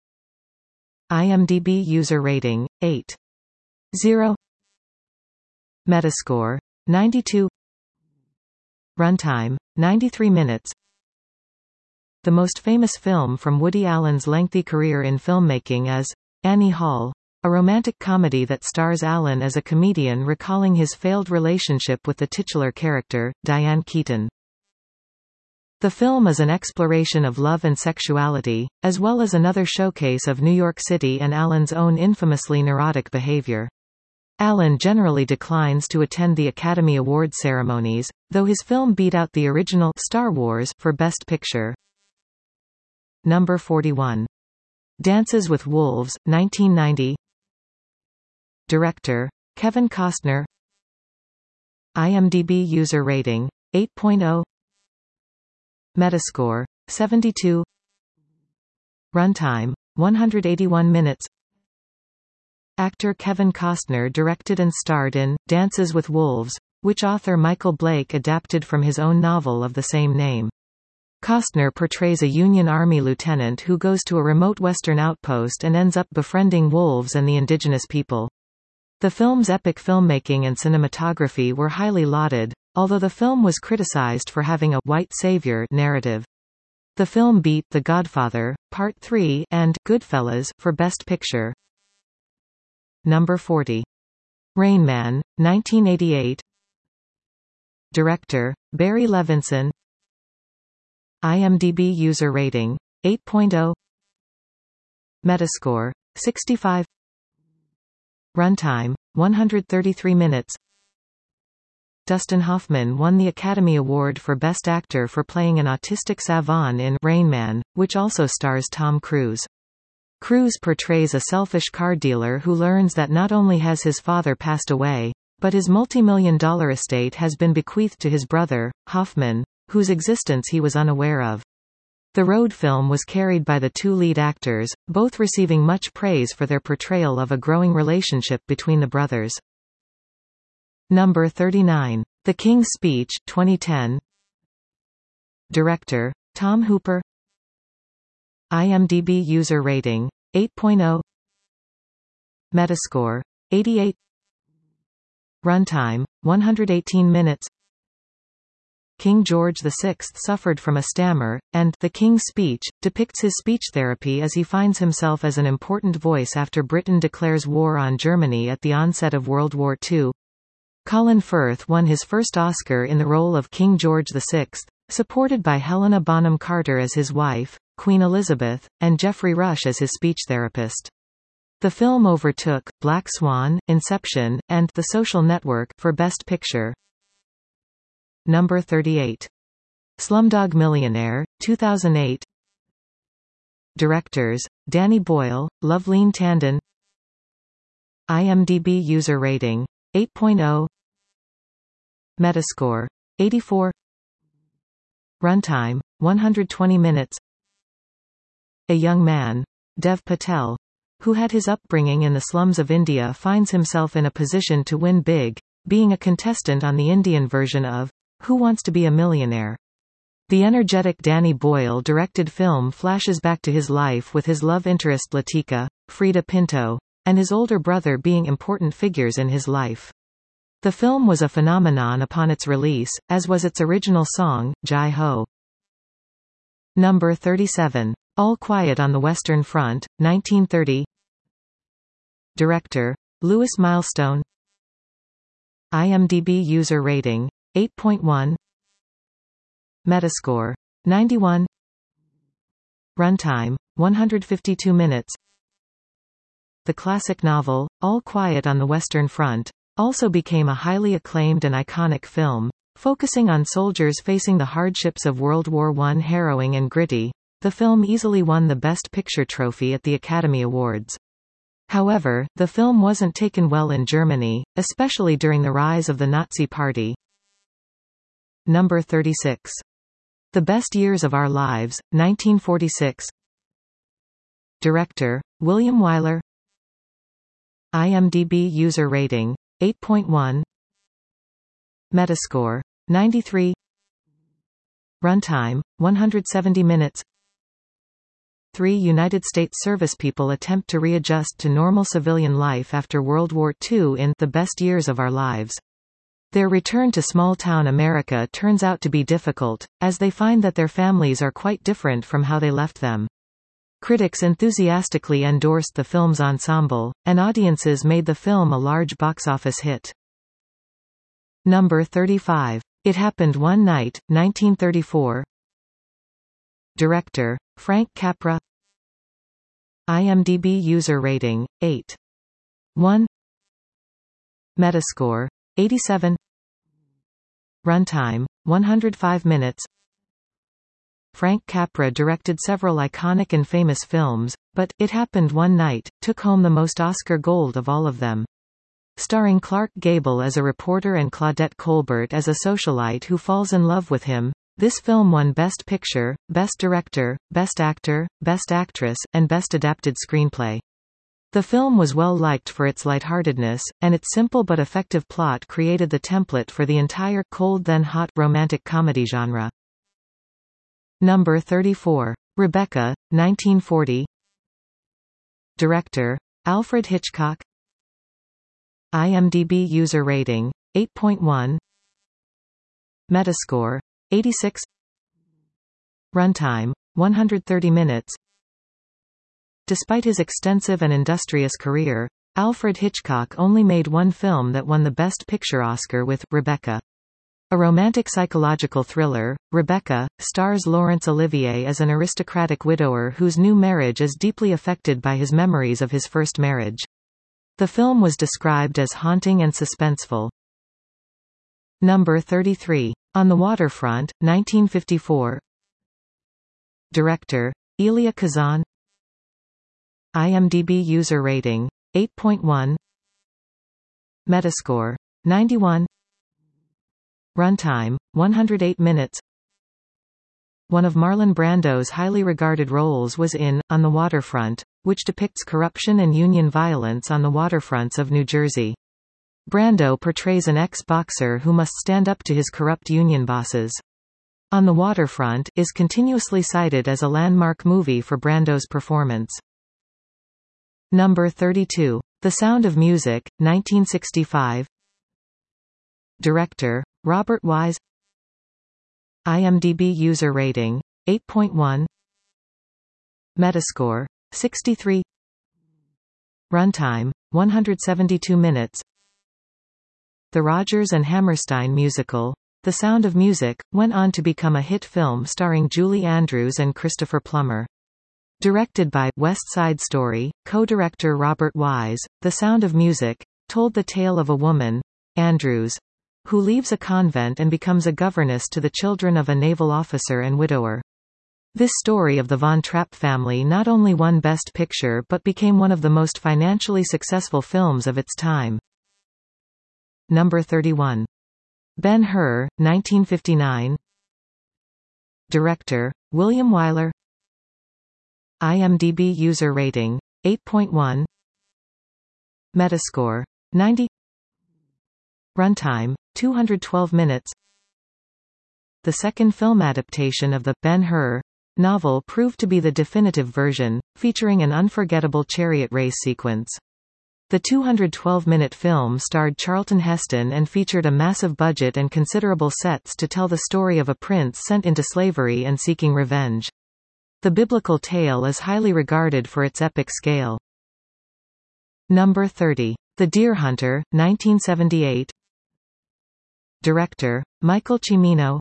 IMDb user rating, 8.0. Metascore, 92. Runtime, 93 minutes. The most famous film from Woody Allen's lengthy career in filmmaking is Annie Hall, a romantic comedy that stars Allen as a comedian recalling his failed relationship with the titular character, Diane Keaton. The film is an exploration of love and sexuality, as well as another showcase of New York City and Allen's own infamously neurotic behavior. Allen generally declines to attend the Academy Awards ceremonies, though his film beat out the original Star Wars for Best Picture. Number 41. Dances with Wolves, 1990. Director, Kevin Costner. IMDb user rating, 8.0. Metascore, 72. Runtime, 181 minutes. Actor Kevin Costner directed and starred in Dances with Wolves, which author Michael Blake adapted from his own novel of the same name. Costner portrays a Union Army lieutenant who goes to a remote Western outpost and ends up befriending wolves and the indigenous people. The film's epic filmmaking and cinematography were highly lauded, although the film was criticized for having a white savior narrative. The film beat The Godfather, Part 3 and Goodfellas for Best Picture. Number 40. Rain Man, 1988. Director, Barry Levinson. IMDb user rating, 8.0. Metascore 65. Runtime 133 minutes. Dustin Hoffman won the Academy Award for Best Actor for playing an autistic savant in Rain Man, which also stars Tom Cruise. Cruise portrays a selfish car dealer who learns that not only has his father passed away, but his multi-million-dollar estate has been bequeathed to his brother, Hoffman, whose existence he was unaware of. The road film was carried by the two lead actors, both receiving much praise for their portrayal of a growing relationship between the brothers. Number 39. The King's Speech 2010. Director, Tom Hooper. IMDb user rating, 8.0. Metascore, 88. Runtime, 118 minutes. King George VI suffered from a stammer, and The King's Speech depicts his speech therapy as he finds himself as an important voice after Britain declares war on Germany at the onset of World War II. Colin Firth won his first Oscar in the role of King George VI, supported by Helena Bonham Carter as his wife, Queen Elizabeth, and Geoffrey Rush as his speech therapist. The film overtook Black Swan, Inception, and The Social Network for Best Picture. Number 38. Slumdog Millionaire, 2008. Directors, Danny Boyle, Loveleen Tandon. IMDb user rating, 8.0. Metascore, 84. Runtime, 120 minutes. A young man, Dev Patel, who had his upbringing in the slums of India, finds himself in a position to win big, being a contestant on the Indian version of Who Wants to Be a Millionaire? The energetic Danny Boyle-directed film flashes back to his life with his love interest Latika, Frida Pinto, and his older brother being important figures in his life. The film was a phenomenon upon its release, as was its original song, Jai Ho. Number 37. All Quiet on the Western Front, 1930. Director, Louis Milestone. IMDb user rating, 8.1. Metascore, 91. Runtime, 152 minutes. The classic novel, All Quiet on the Western Front, also became a highly acclaimed and iconic film, focusing on soldiers facing the hardships of World War I. Harrowing and gritty, the film easily won the Best Picture trophy at the Academy Awards. However, the film wasn't taken well in Germany, especially during the rise of the Nazi Party. Number 36. The Best Years of Our Lives, 1946. Director, William Wyler. IMDb user rating, 8.1. Metascore, 93. Runtime, 170 minutes. Three United States servicepeople attempt to readjust to normal civilian life after World War II in The Best Years of Our Lives. Their return to small-town America turns out to be difficult, as they find that their families are quite different from how they left them. Critics enthusiastically endorsed the film's ensemble, and audiences made the film a large box office hit. Number 35. It Happened One Night, 1934. Director, Frank Capra. IMDb user rating, 8.1. Metascore, 87. Runtime, 105 minutes. Frank Capra directed several iconic and famous films, but It Happened One Night took home the most Oscar gold of all of them. Starring Clark Gable as a reporter and Claudette Colbert as a socialite who falls in love with him, this film won Best Picture, Best Director, Best Actor, Best Actress, and Best Adapted Screenplay. The film was well liked for its lightheartedness, and its simple but effective plot created the template for the entire cold then hot romantic comedy genre. Number 34. Rebecca, 1940. Director, Alfred Hitchcock. IMDb user rating, 8.1. Metascore, 86. Runtime, 130 minutes. Despite his extensive and industrious career, Alfred Hitchcock only made one film that won the Best Picture Oscar with Rebecca. A romantic psychological thriller, Rebecca, stars Laurence Olivier as an aristocratic widower whose new marriage is deeply affected by his memories of his first marriage. The film was described as haunting and suspenseful. Number 33. On the Waterfront, 1954. Director, Elia Kazan. IMDb user rating, 8.1. Metascore, 91. Runtime, 108 minutes. One of Marlon Brando's highly regarded roles was in On the Waterfront, which depicts corruption and union violence on the waterfronts of New Jersey. Brando portrays an ex-boxer who must stand up to his corrupt union bosses. On the Waterfront is continuously cited as a landmark movie for Brando's performance. Number 32. The Sound of Music, 1965. Director, Robert Wise. IMDb user rating, 8.1. Metascore, 63. Runtime, 172 minutes. The Rodgers and Hammerstein musical, The Sound of Music, went on to become a hit film starring Julie Andrews and Christopher Plummer. Directed by West Side Story co-director Robert Wise, The Sound of Music told the tale of a woman, Andrews, who leaves a convent and becomes a governess to the children of a naval officer and widower. This story of the Von Trapp family not only won Best Picture but became one of the most financially successful films of its time. Number 31. Ben-Hur, 1959. Director, William Wyler. IMDb user rating, 8.1. Metascore, 90. Runtime, 212 minutes. The second film adaptation of the Ben-Hur novel proved to be the definitive version, featuring an unforgettable chariot race sequence. The 212-minute film starred Charlton Heston and featured a massive budget and considerable sets to tell the story of a prince sent into slavery and seeking revenge. The biblical tale is highly regarded for its epic scale. Number 30. The Deer Hunter, 1978. Director, Michael Cimino.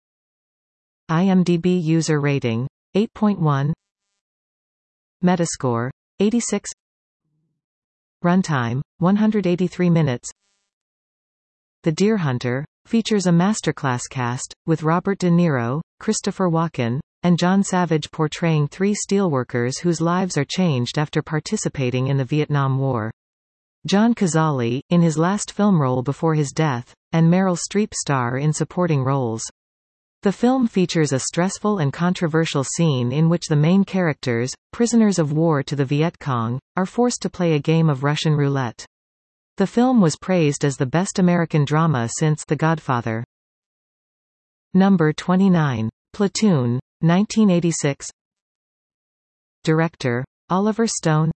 IMDb user rating, 8.1. Metascore, 86. Runtime, 183 minutes. The Deer Hunter features a masterclass cast, with Robert De Niro, Christopher Walken, and John Savage portraying three steelworkers whose lives are changed after participating in the Vietnam War. John Cazale, in his last film role before his death, and Meryl Streep star in supporting roles. The film features a stressful and controversial scene in which the main characters, prisoners of war to the Viet Cong, are forced to play a game of Russian roulette. The film was praised as the best American drama since The Godfather. Number 29. Platoon, 1986. Director, Oliver Stone.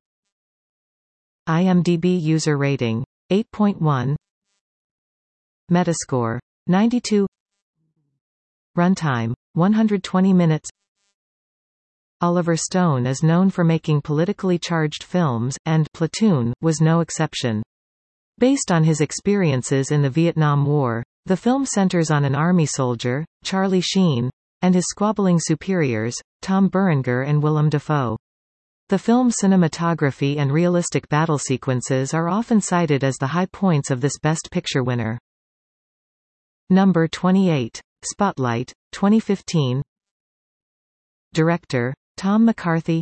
IMDb user rating, 8.1. Metascore, 92. Runtime, 120 minutes. Oliver Stone is known for making politically charged films, and Platoon was no exception. Based on his experiences in the Vietnam War, the film centers on an army soldier, Charlie Sheen, and his squabbling superiors, Tom Berenger and Willem Dafoe. The film's cinematography and realistic battle sequences are often cited as the high points of this Best Picture winner. Number 28. Spotlight, 2015. Director, Tom McCarthy.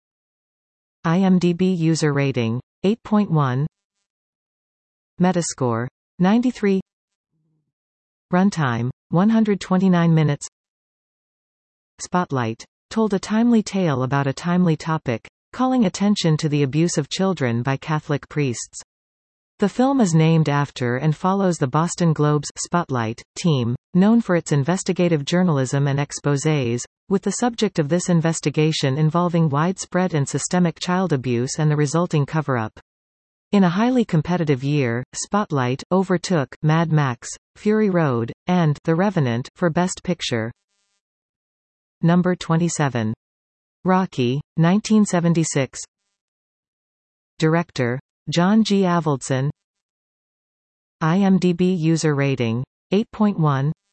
IMDb user rating, 8.1. Metascore, 93. Runtime, 129 minutes. Spotlight told a timely tale about a timely topic, calling attention to the abuse of children by Catholic priests. The film is named after and follows the Boston Globe's Spotlight team, known for its investigative journalism and exposés, with the subject of this investigation involving widespread and systemic child abuse and the resulting cover-up. In a highly competitive year, Spotlight overtook Mad Max, Fury Road, and The Revenant for Best Picture. Number 27. Rocky, 1976. Director, John G. Avildsen. IMDb user rating, 8.1.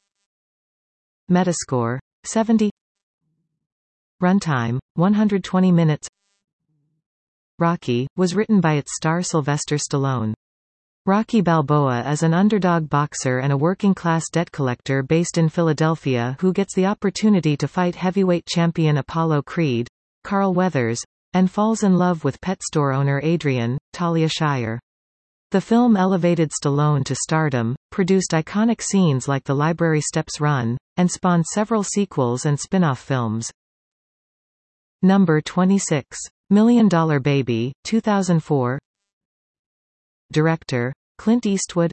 Metascore 70. Runtime 120 minutes. Rocky was written by its star Sylvester Stallone. Rocky Balboa is an underdog boxer and a working-class debt collector based in Philadelphia who gets the opportunity to fight heavyweight champion Apollo Creed, Carl Weathers, and falls in love with pet store owner Adrian, Talia Shire. The film elevated Stallone to stardom, produced iconic scenes like the Library Steps Run, and spawned several sequels and spin-off films. Number 26. $1 Million Baby, 2004. Director, Clint Eastwood.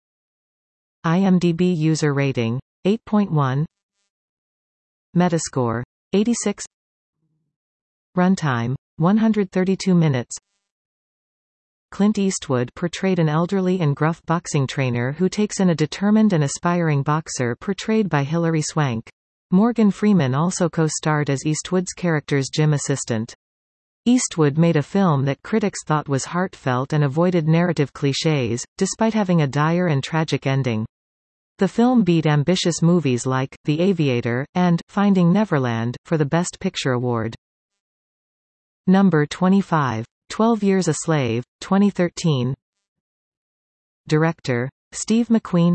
IMDb user rating, 8.1. Metascore, 86. Runtime, 132 minutes. Clint Eastwood portrayed an elderly and gruff boxing trainer who takes in a determined and aspiring boxer portrayed by Hilary Swank. Morgan Freeman also co-starred as Eastwood's character's gym assistant. Eastwood made a film that critics thought was heartfelt and avoided narrative clichés, despite having a dire and tragic ending. The film beat ambitious movies like The Aviator and Finding Neverland for the Best Picture award. Number 25. 12 Years a Slave, 2013. Director, Steve McQueen.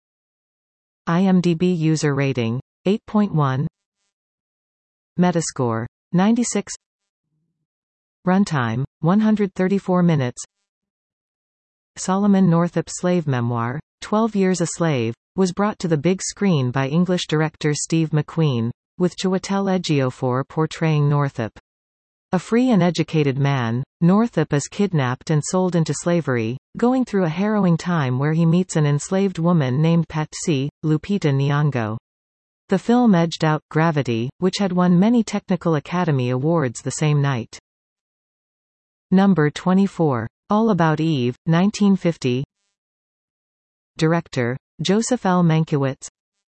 IMDb user rating, 8.1. Metascore, 96. Runtime, 134 minutes. Solomon Northup's slave memoir, 12 Years a Slave, was brought to the big screen by English director Steve McQueen, with Chiwetel Ejiofor portraying Northup. A free and educated man, Northup is kidnapped and sold into slavery, going through a harrowing time where he meets an enslaved woman named Patsy, Lupita Nyong'o. The film edged out Gravity, which had won many technical Academy Awards the same night. Number 24. All About Eve, 1950. Director, Joseph L. Mankiewicz.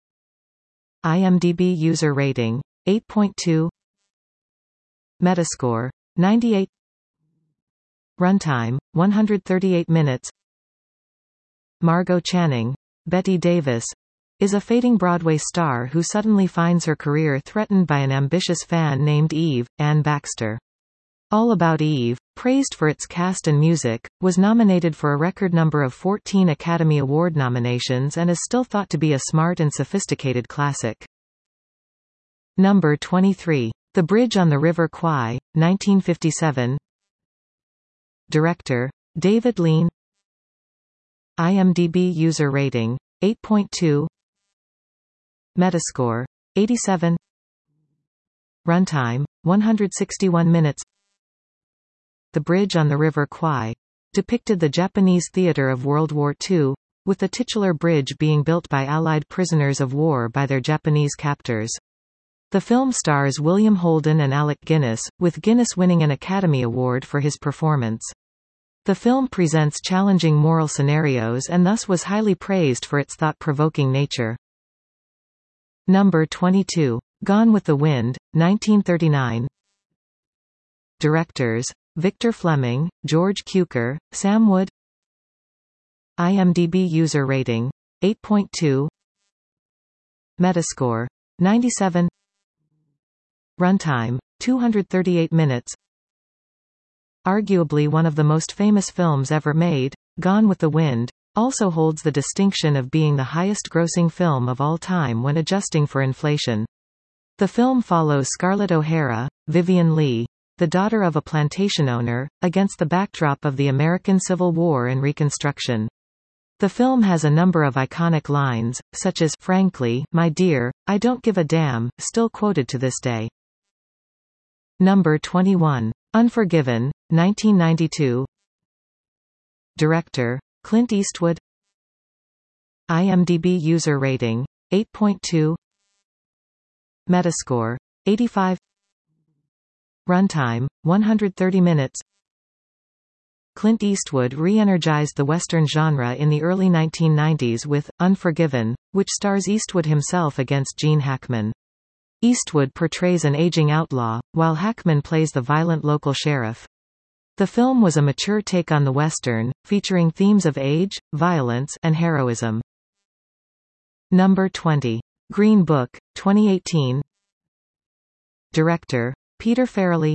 IMDb user rating, 8.2. Metascore, 98. Runtime, 138 minutes. Margot Channing, Betty Davis, is a fading Broadway star who suddenly finds her career threatened by an ambitious fan named Eve, Ann Baxter. All About Eve, praised for its cast and music, was nominated for a record number of 14 Academy Award nominations and is still thought to be a smart and sophisticated classic. Number 23. The Bridge on the River Kwai, 1957. Director, David Lean. IMDb user rating, 8.2. Metascore, 87. Runtime, 161 minutes. The Bridge on the River Kwai depicted the Japanese theater of World War II, with the titular bridge being built by Allied prisoners of war by their Japanese captors. The film stars William Holden and Alec Guinness, with Guinness winning an Academy Award for his performance. The film presents challenging moral scenarios and thus was highly praised for its thought-provoking nature. Number 22. Gone with the Wind, 1939. Directors, Victor Fleming, George Cukor, Sam Wood. IMDb user rating, 8.2. Metascore, 97. Runtime, 238 minutes. Arguably one of the most famous films ever made, Gone with the Wind also holds the distinction of being the highest-grossing film of all time when adjusting for inflation. The film follows Scarlett O'Hara, Vivian Leigh, the daughter of a plantation owner, against the backdrop of the American Civil War and Reconstruction. The film has a number of iconic lines, such as, "Frankly, my dear, I don't give a damn," still quoted to this day. Number 21. Unforgiven, 1992. Director, Clint Eastwood. IMDb user rating, 8.2. Metascore, 85. Runtime, 130 minutes. Clint Eastwood re-energized the Western genre in the early 1990s with Unforgiven, which stars Eastwood himself against Gene Hackman. Eastwood portrays an aging outlaw, while Hackman plays the violent local sheriff. The film was a mature take on the Western, featuring themes of age, violence, and heroism. Number 20. Green Book, 2018. Director, Peter Farrelly.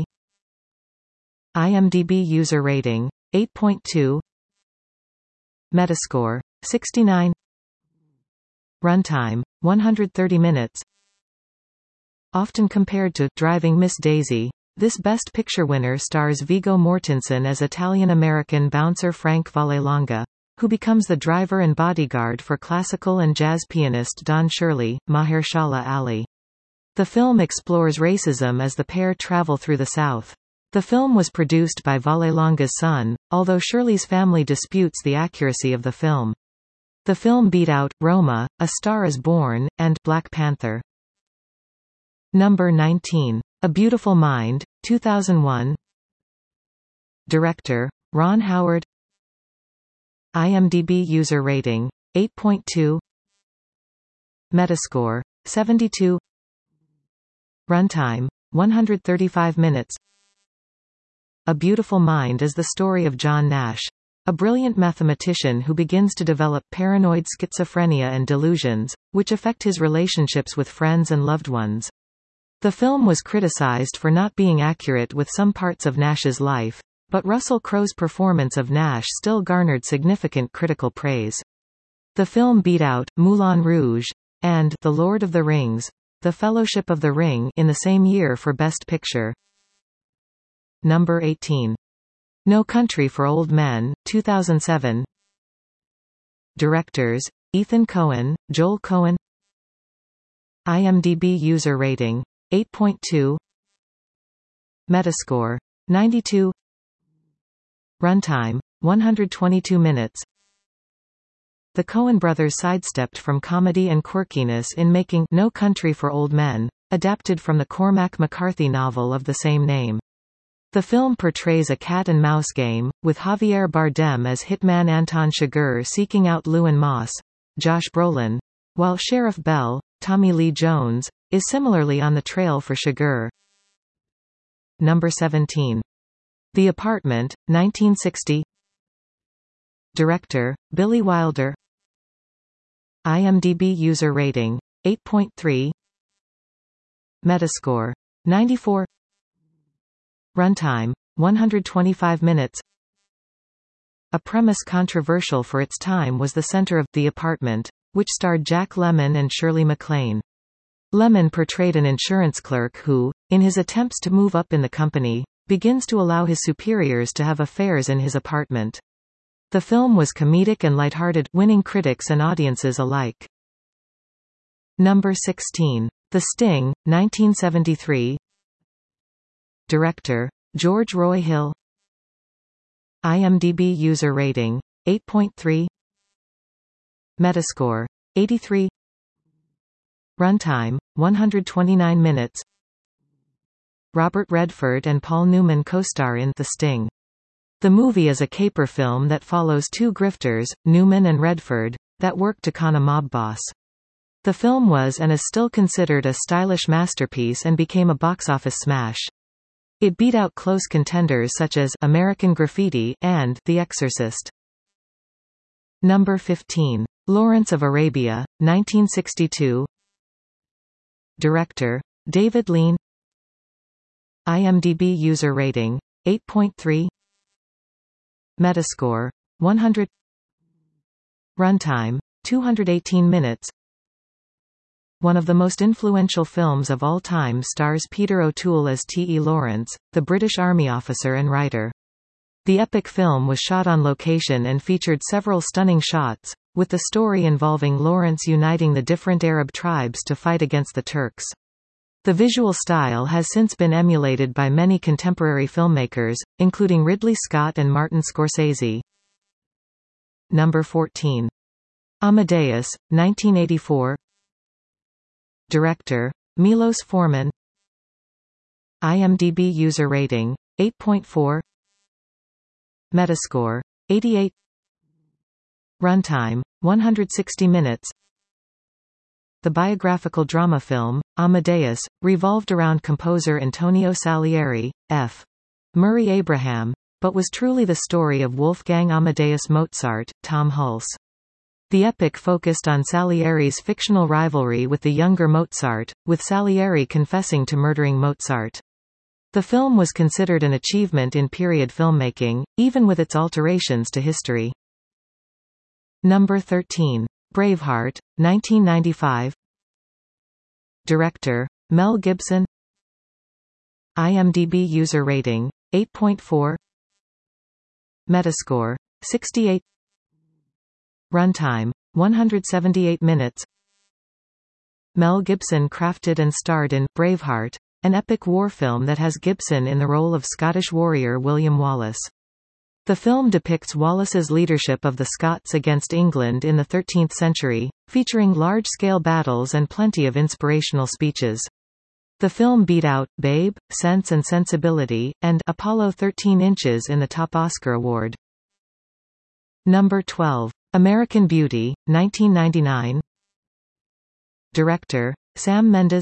IMDb user rating, 8.2. Metascore, 69. Runtime, 130 minutes. Often compared to Driving Miss Daisy, this Best Picture winner stars Viggo Mortensen as Italian-American bouncer Frank Vallelonga, who becomes the driver and bodyguard for classical and jazz pianist Don Shirley, Mahershala Ali. The film explores racism as the pair travel through the South. The film was produced by Vallelonga's son, although Shirley's family disputes the accuracy of the film. The film beat out Roma, A Star is Born, and Black Panther. Number 19. A Beautiful Mind, 2001. Director, Ron Howard. IMDb user rating, 8.2. Metascore, 72. Runtime, 135 minutes. A Beautiful Mind is the story of John Nash, a brilliant mathematician who begins to develop paranoid schizophrenia and delusions, which affect his relationships with friends and loved ones. The film was criticized for not being accurate with some parts of Nash's life, but Russell Crowe's performance of Nash still garnered significant critical praise. The film beat out Moulin Rouge and The Lord of the Rings, The Fellowship of the Ring in the same year for Best Picture. Number 18. No Country for Old Men, 2007. Directors, Ethan Coen, Joel Coen. IMDb user rating, 8.2. Metascore, 92. Runtime, 122 minutes. The Coen brothers sidestepped from comedy and quirkiness in making No Country for Old Men, adapted from the Cormac McCarthy novel of the same name. The film portrays a cat-and-mouse game, with Javier Bardem as hitman Anton Chigurh seeking out Lewin Moss, Josh Brolin, while Sheriff Bell, Tommy Lee Jones, is similarly on the trail for Chigurh. Number 17. The Apartment, 1960. Director, Billy Wilder. IMDb user rating, 8.3. Metascore, 94. Runtime, 125 minutes. A premise controversial for its time was the center of The Apartment, which starred Jack Lemmon and Shirley MacLaine. Lemmon portrayed an insurance clerk who, in his attempts to move up in the company, begins to allow his superiors to have affairs in his apartment. The film was comedic and lighthearted, winning critics and audiences alike. Number 16. The Sting, 1973. Director, George Roy Hill. IMDb user rating, 8.3. Metascore, 83. Runtime, 129 minutes. Robert Redford and Paul Newman co-star in The Sting. The movie is a caper film that follows two grifters, Newman and Redford, that work to con a mob boss. The film was and is still considered a stylish masterpiece and became a box office smash. It beat out close contenders such as American Graffiti and The Exorcist. Number 15. Lawrence of Arabia, 1962. Director, David Lean. IMDb user rating, 8.3. Metascore, 100. Runtime, 218 minutes. One of the most influential films of all time stars Peter O'Toole as T.E. Lawrence, the British Army officer and writer. The epic film was shot on location and featured several stunning shots, with the story involving Lawrence uniting the different Arab tribes to fight against the Turks. The visual style has since been emulated by many contemporary filmmakers, including Ridley Scott and Martin Scorsese. Number 14. Amadeus, 1984. Director, Milos Forman. IMDb user rating, 8.4. Metascore, 88. Runtime, 160 minutes. The biographical drama film, Amadeus, revolved around composer Antonio Salieri, F. Murray Abraham, but was truly the story of Wolfgang Amadeus Mozart, Tom Hulce. The epic focused on Salieri's fictional rivalry with the younger Mozart, with Salieri confessing to murdering Mozart. The film was considered an achievement in period filmmaking, even with its alterations to history. Number 13. Braveheart, 1995. Director, Mel Gibson. IMDb user rating, 8.4. Metascore, 68. Runtime, 178 minutes. Mel Gibson crafted and starred in Braveheart, an epic war film that has Gibson in the role of Scottish warrior William Wallace. The film depicts Wallace's leadership of the Scots against England in the 13th century, featuring large-scale battles and plenty of inspirational speeches. The film beat out Babe, Sense and Sensibility, and Apollo 13 Inches in the top Oscar award. Number 12. American Beauty, 1999. Director, Sam Mendes.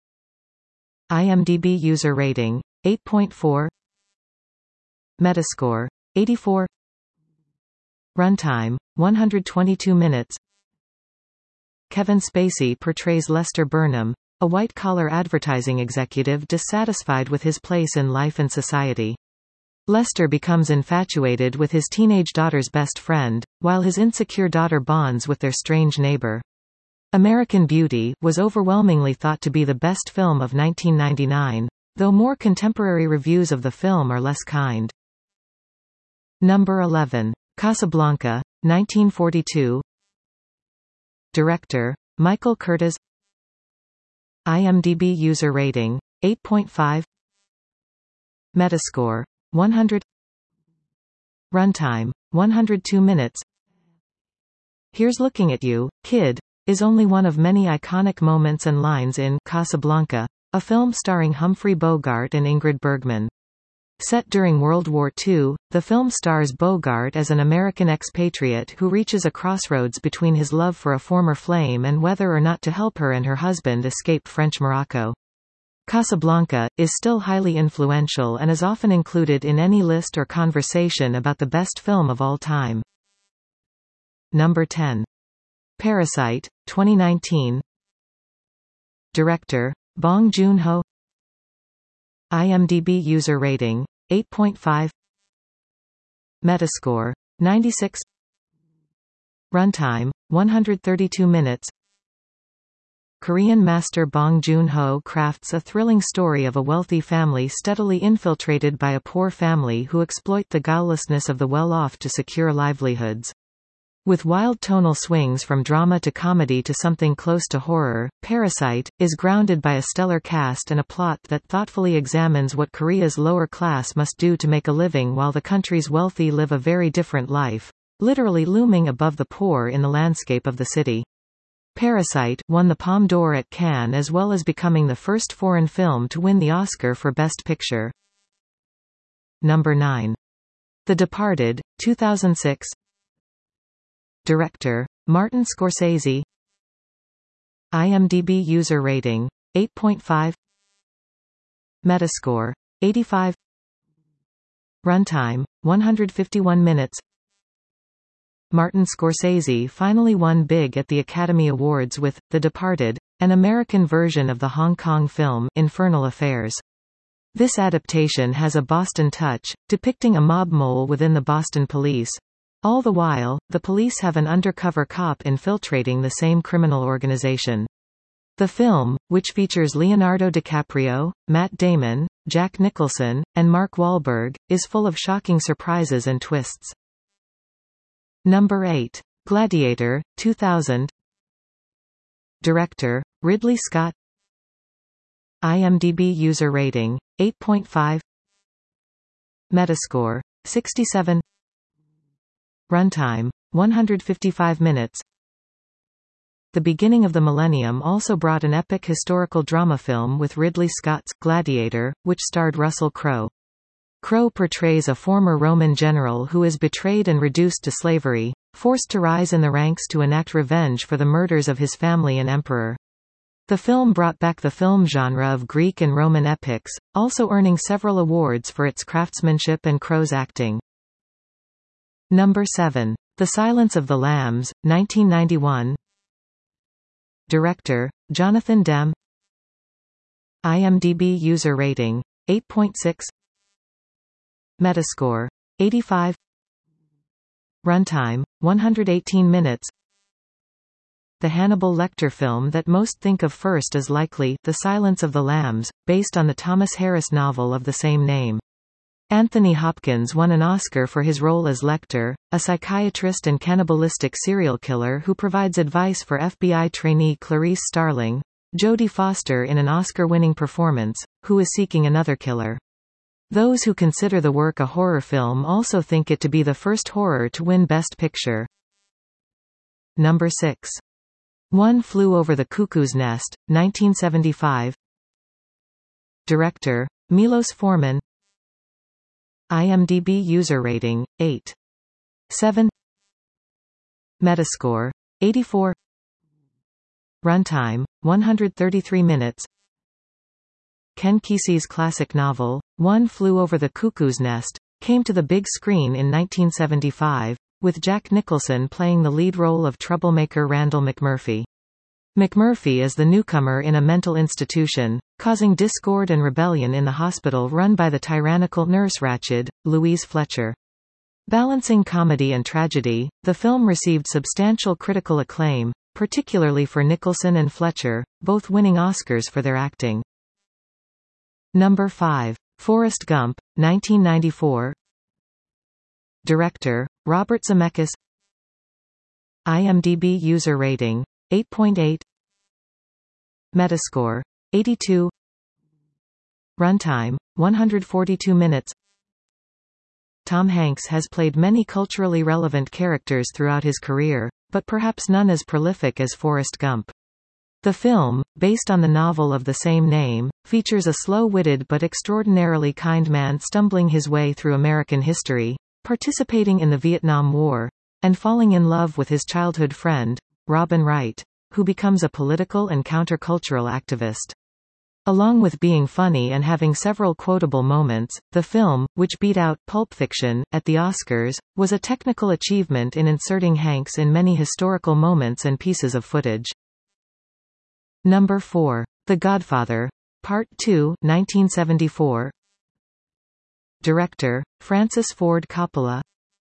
IMDb user rating, 8.4. Metascore, 84. Runtime, 122 minutes. Kevin Spacey portrays Lester Burnham, a white-collar advertising executive dissatisfied with his place in life and society. Lester becomes infatuated with his teenage daughter's best friend, while his insecure daughter bonds with their strange neighbor. American Beauty was overwhelmingly thought to be the best film of 1999, though more contemporary reviews of the film are less kind. Number 11. Casablanca, 1942. Director, Michael Curtiz. IMDb user rating, 8.5. Metascore, 100. Runtime, 102 minutes. Here's Looking at You, Kid, is only one of many iconic moments and lines in Casablanca, a film starring Humphrey Bogart and Ingrid Bergman. Set during World War II, the film stars Bogart as an American expatriate who reaches a crossroads between his love for a former flame and whether or not to help her and her husband escape French Morocco. Casablanca is still highly influential and is often included in any list or conversation about the best film of all time. Number 10. Parasite, 2019. Director, Bong Joon-ho. IMDb user rating, 8.5. Metascore, 96. Runtime, 132 minutes. Korean master Bong Joon-ho crafts a thrilling story of a wealthy family steadily infiltrated by a poor family who exploit the guilelessness of the well-off to secure livelihoods. With wild tonal swings from drama to comedy to something close to horror, Parasite is grounded by a stellar cast and a plot that thoughtfully examines what Korea's lower class must do to make a living while the country's wealthy live a very different life, literally looming above the poor in the landscape of the city. Parasite won the Palme d'Or at Cannes as well as becoming the first foreign film to win the Oscar for Best Picture. Number 9. The Departed, 2006. Director, Martin Scorsese. IMDb user rating, 8.5. Metascore, 85. Runtime, 151 minutes. Martin Scorsese finally won big at the Academy Awards with The Departed, an American version of the Hong Kong film Infernal Affairs. This adaptation has a Boston touch, depicting a mob mole within the Boston police. All the while, the police have an undercover cop infiltrating the same criminal organization. The film, which features Leonardo DiCaprio, Matt Damon, Jack Nicholson, and Mark Wahlberg, is full of shocking surprises and twists. Number 8. Gladiator, 2000. Director, Ridley Scott. IMDb user rating, 8.5. Metascore, 67. Runtime, 155 minutes. The beginning of the millennium also brought an epic historical drama film with Ridley Scott's Gladiator, which starred Russell Crowe. Crowe portrays a former Roman general who is betrayed and reduced to slavery, forced to rise in the ranks to enact revenge for the murders of his family and emperor. The film brought back the film genre of Greek and Roman epics, also earning several awards for its craftsmanship and Crowe's acting. Number 7. The Silence of the Lambs, 1991. Director, Jonathan Demme. IMDb user rating, 8.6. Metascore, 85. Runtime, 118 minutes. The Hannibal Lecter film that most think of first is likely The Silence of the Lambs, based on the Thomas Harris novel of the same name. Anthony Hopkins won an Oscar for his role as Lecter, a psychiatrist and cannibalistic serial killer who provides advice for FBI trainee Clarice Starling, Jodie Foster in an Oscar-winning performance, who is seeking another killer. Those who consider the work a horror film also think it to be the first horror to win Best Picture. Number 6. One Flew Over the Cuckoo's Nest, 1975. Director, Milos Forman. IMDb user rating, 8.7. Metascore, 84. Runtime, 133 minutes. Ken Kesey's classic novel, One Flew Over the Cuckoo's Nest, came to the big screen in 1975, with Jack Nicholson playing the lead role of troublemaker Randall McMurphy. McMurphy is the newcomer in a mental institution, causing discord and rebellion in the hospital run by the tyrannical nurse Ratched, Louise Fletcher. Balancing comedy and tragedy, the film received substantial critical acclaim, particularly for Nicholson and Fletcher, both winning Oscars for their acting. Number 5. Forrest Gump, 1994. Director, Robert Zemeckis. IMDb user rating, 8.8. Metascore, 82. Runtime, 142 minutes. Tom Hanks has played many culturally relevant characters throughout his career, but perhaps none as prolific as Forrest Gump. The film, based on the novel of the same name, features a slow-witted but extraordinarily kind man stumbling his way through American history, participating in the Vietnam War, and falling in love with his childhood friend, Robin Wright, who becomes a political and countercultural activist. Along with being funny and having several quotable moments, the film, which beat out Pulp Fiction at the Oscars, was a technical achievement in inserting Hanks in many historical moments and pieces of footage. Number 4. The Godfather, Part 2, 1974. Director, Francis Ford Coppola.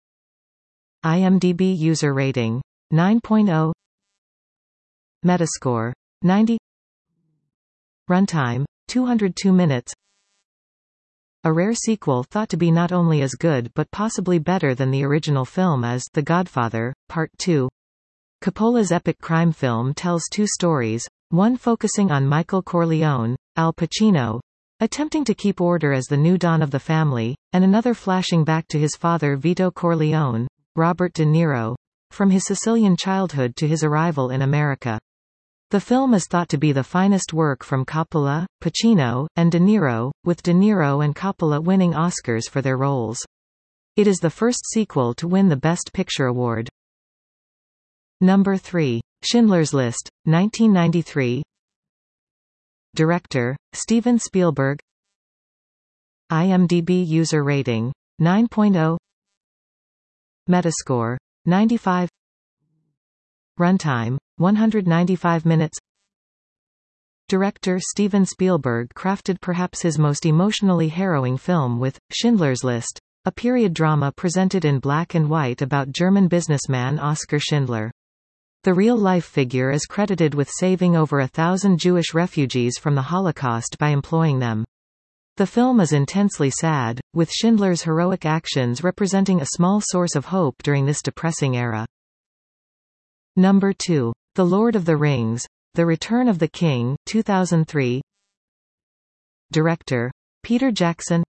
IMDb user rating, 9.0. Metascore, 90. Runtime, 202 minutes. A rare sequel thought to be not only as good but possibly better than the original film is The Godfather, Part 2. Coppola's epic crime film tells two stories, one focusing on Michael Corleone, Al Pacino, attempting to keep order as the new Don of the family, and another flashing back to his father Vito Corleone, Robert De Niro, from his Sicilian childhood to his arrival in America. The film is thought to be the finest work from Coppola, Pacino, and De Niro, with De Niro and Coppola winning Oscars for their roles. It is the first sequel to win the Best Picture award. Number 3. Schindler's List, 1993. Director, Steven Spielberg. IMDb user rating, 9.0. Metascore, 95. Runtime, 195 minutes. Director Steven Spielberg crafted perhaps his most emotionally harrowing film with Schindler's List, a period drama presented in black and white about German businessman Oskar Schindler. The real-life figure is credited with saving over 1,000 Jewish refugees from the Holocaust by employing them. The film is intensely sad, with Schindler's heroic actions representing a small source of hope during this depressing era. Number 2. The Lord of the Rings, The Return of the King, 2003. Director, Peter Jackson.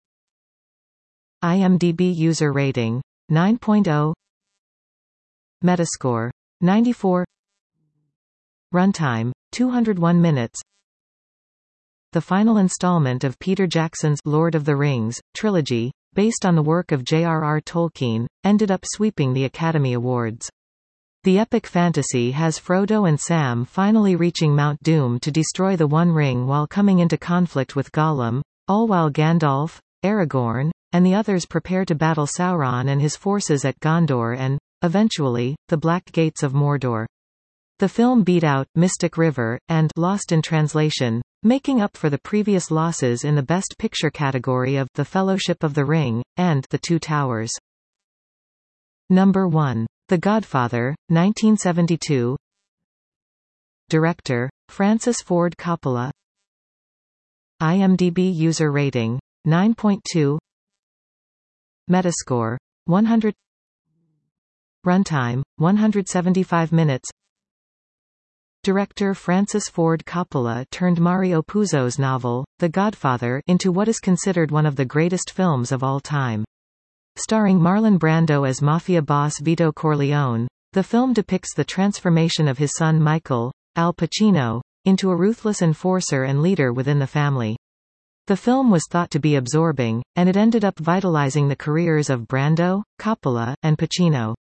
IMDb user rating, 9.0. Metascore, 94. Runtime, 201 minutes. The final installment of Peter Jackson's Lord of the Rings trilogy, based on the work of J.R.R. Tolkien, ended up sweeping the Academy Awards. The epic fantasy has Frodo and Sam finally reaching Mount Doom to destroy the One Ring while coming into conflict with Gollum, all while Gandalf, Aragorn, and the others prepare to battle Sauron and his forces at Gondor and, eventually, the Black Gates of Mordor. The film beat out Mystic River and Lost in Translation, making up for the previous losses in the Best Picture category of The Fellowship of the Ring and The Two Towers. Number 1. The Godfather, 1972. Director, Francis Ford Coppola. IMDb user rating, 9.2. Metascore, 100. Runtime, 175 minutes. Director Francis Ford Coppola turned Mario Puzo's novel, The Godfather, into what is considered one of the greatest films of all time. Starring Marlon Brando as mafia boss Vito Corleone, the film depicts the transformation of his son Michael, Al Pacino, into a ruthless enforcer and leader within the family. The film was thought to be absorbing, and it ended up vitalizing the careers of Brando, Coppola, and Pacino.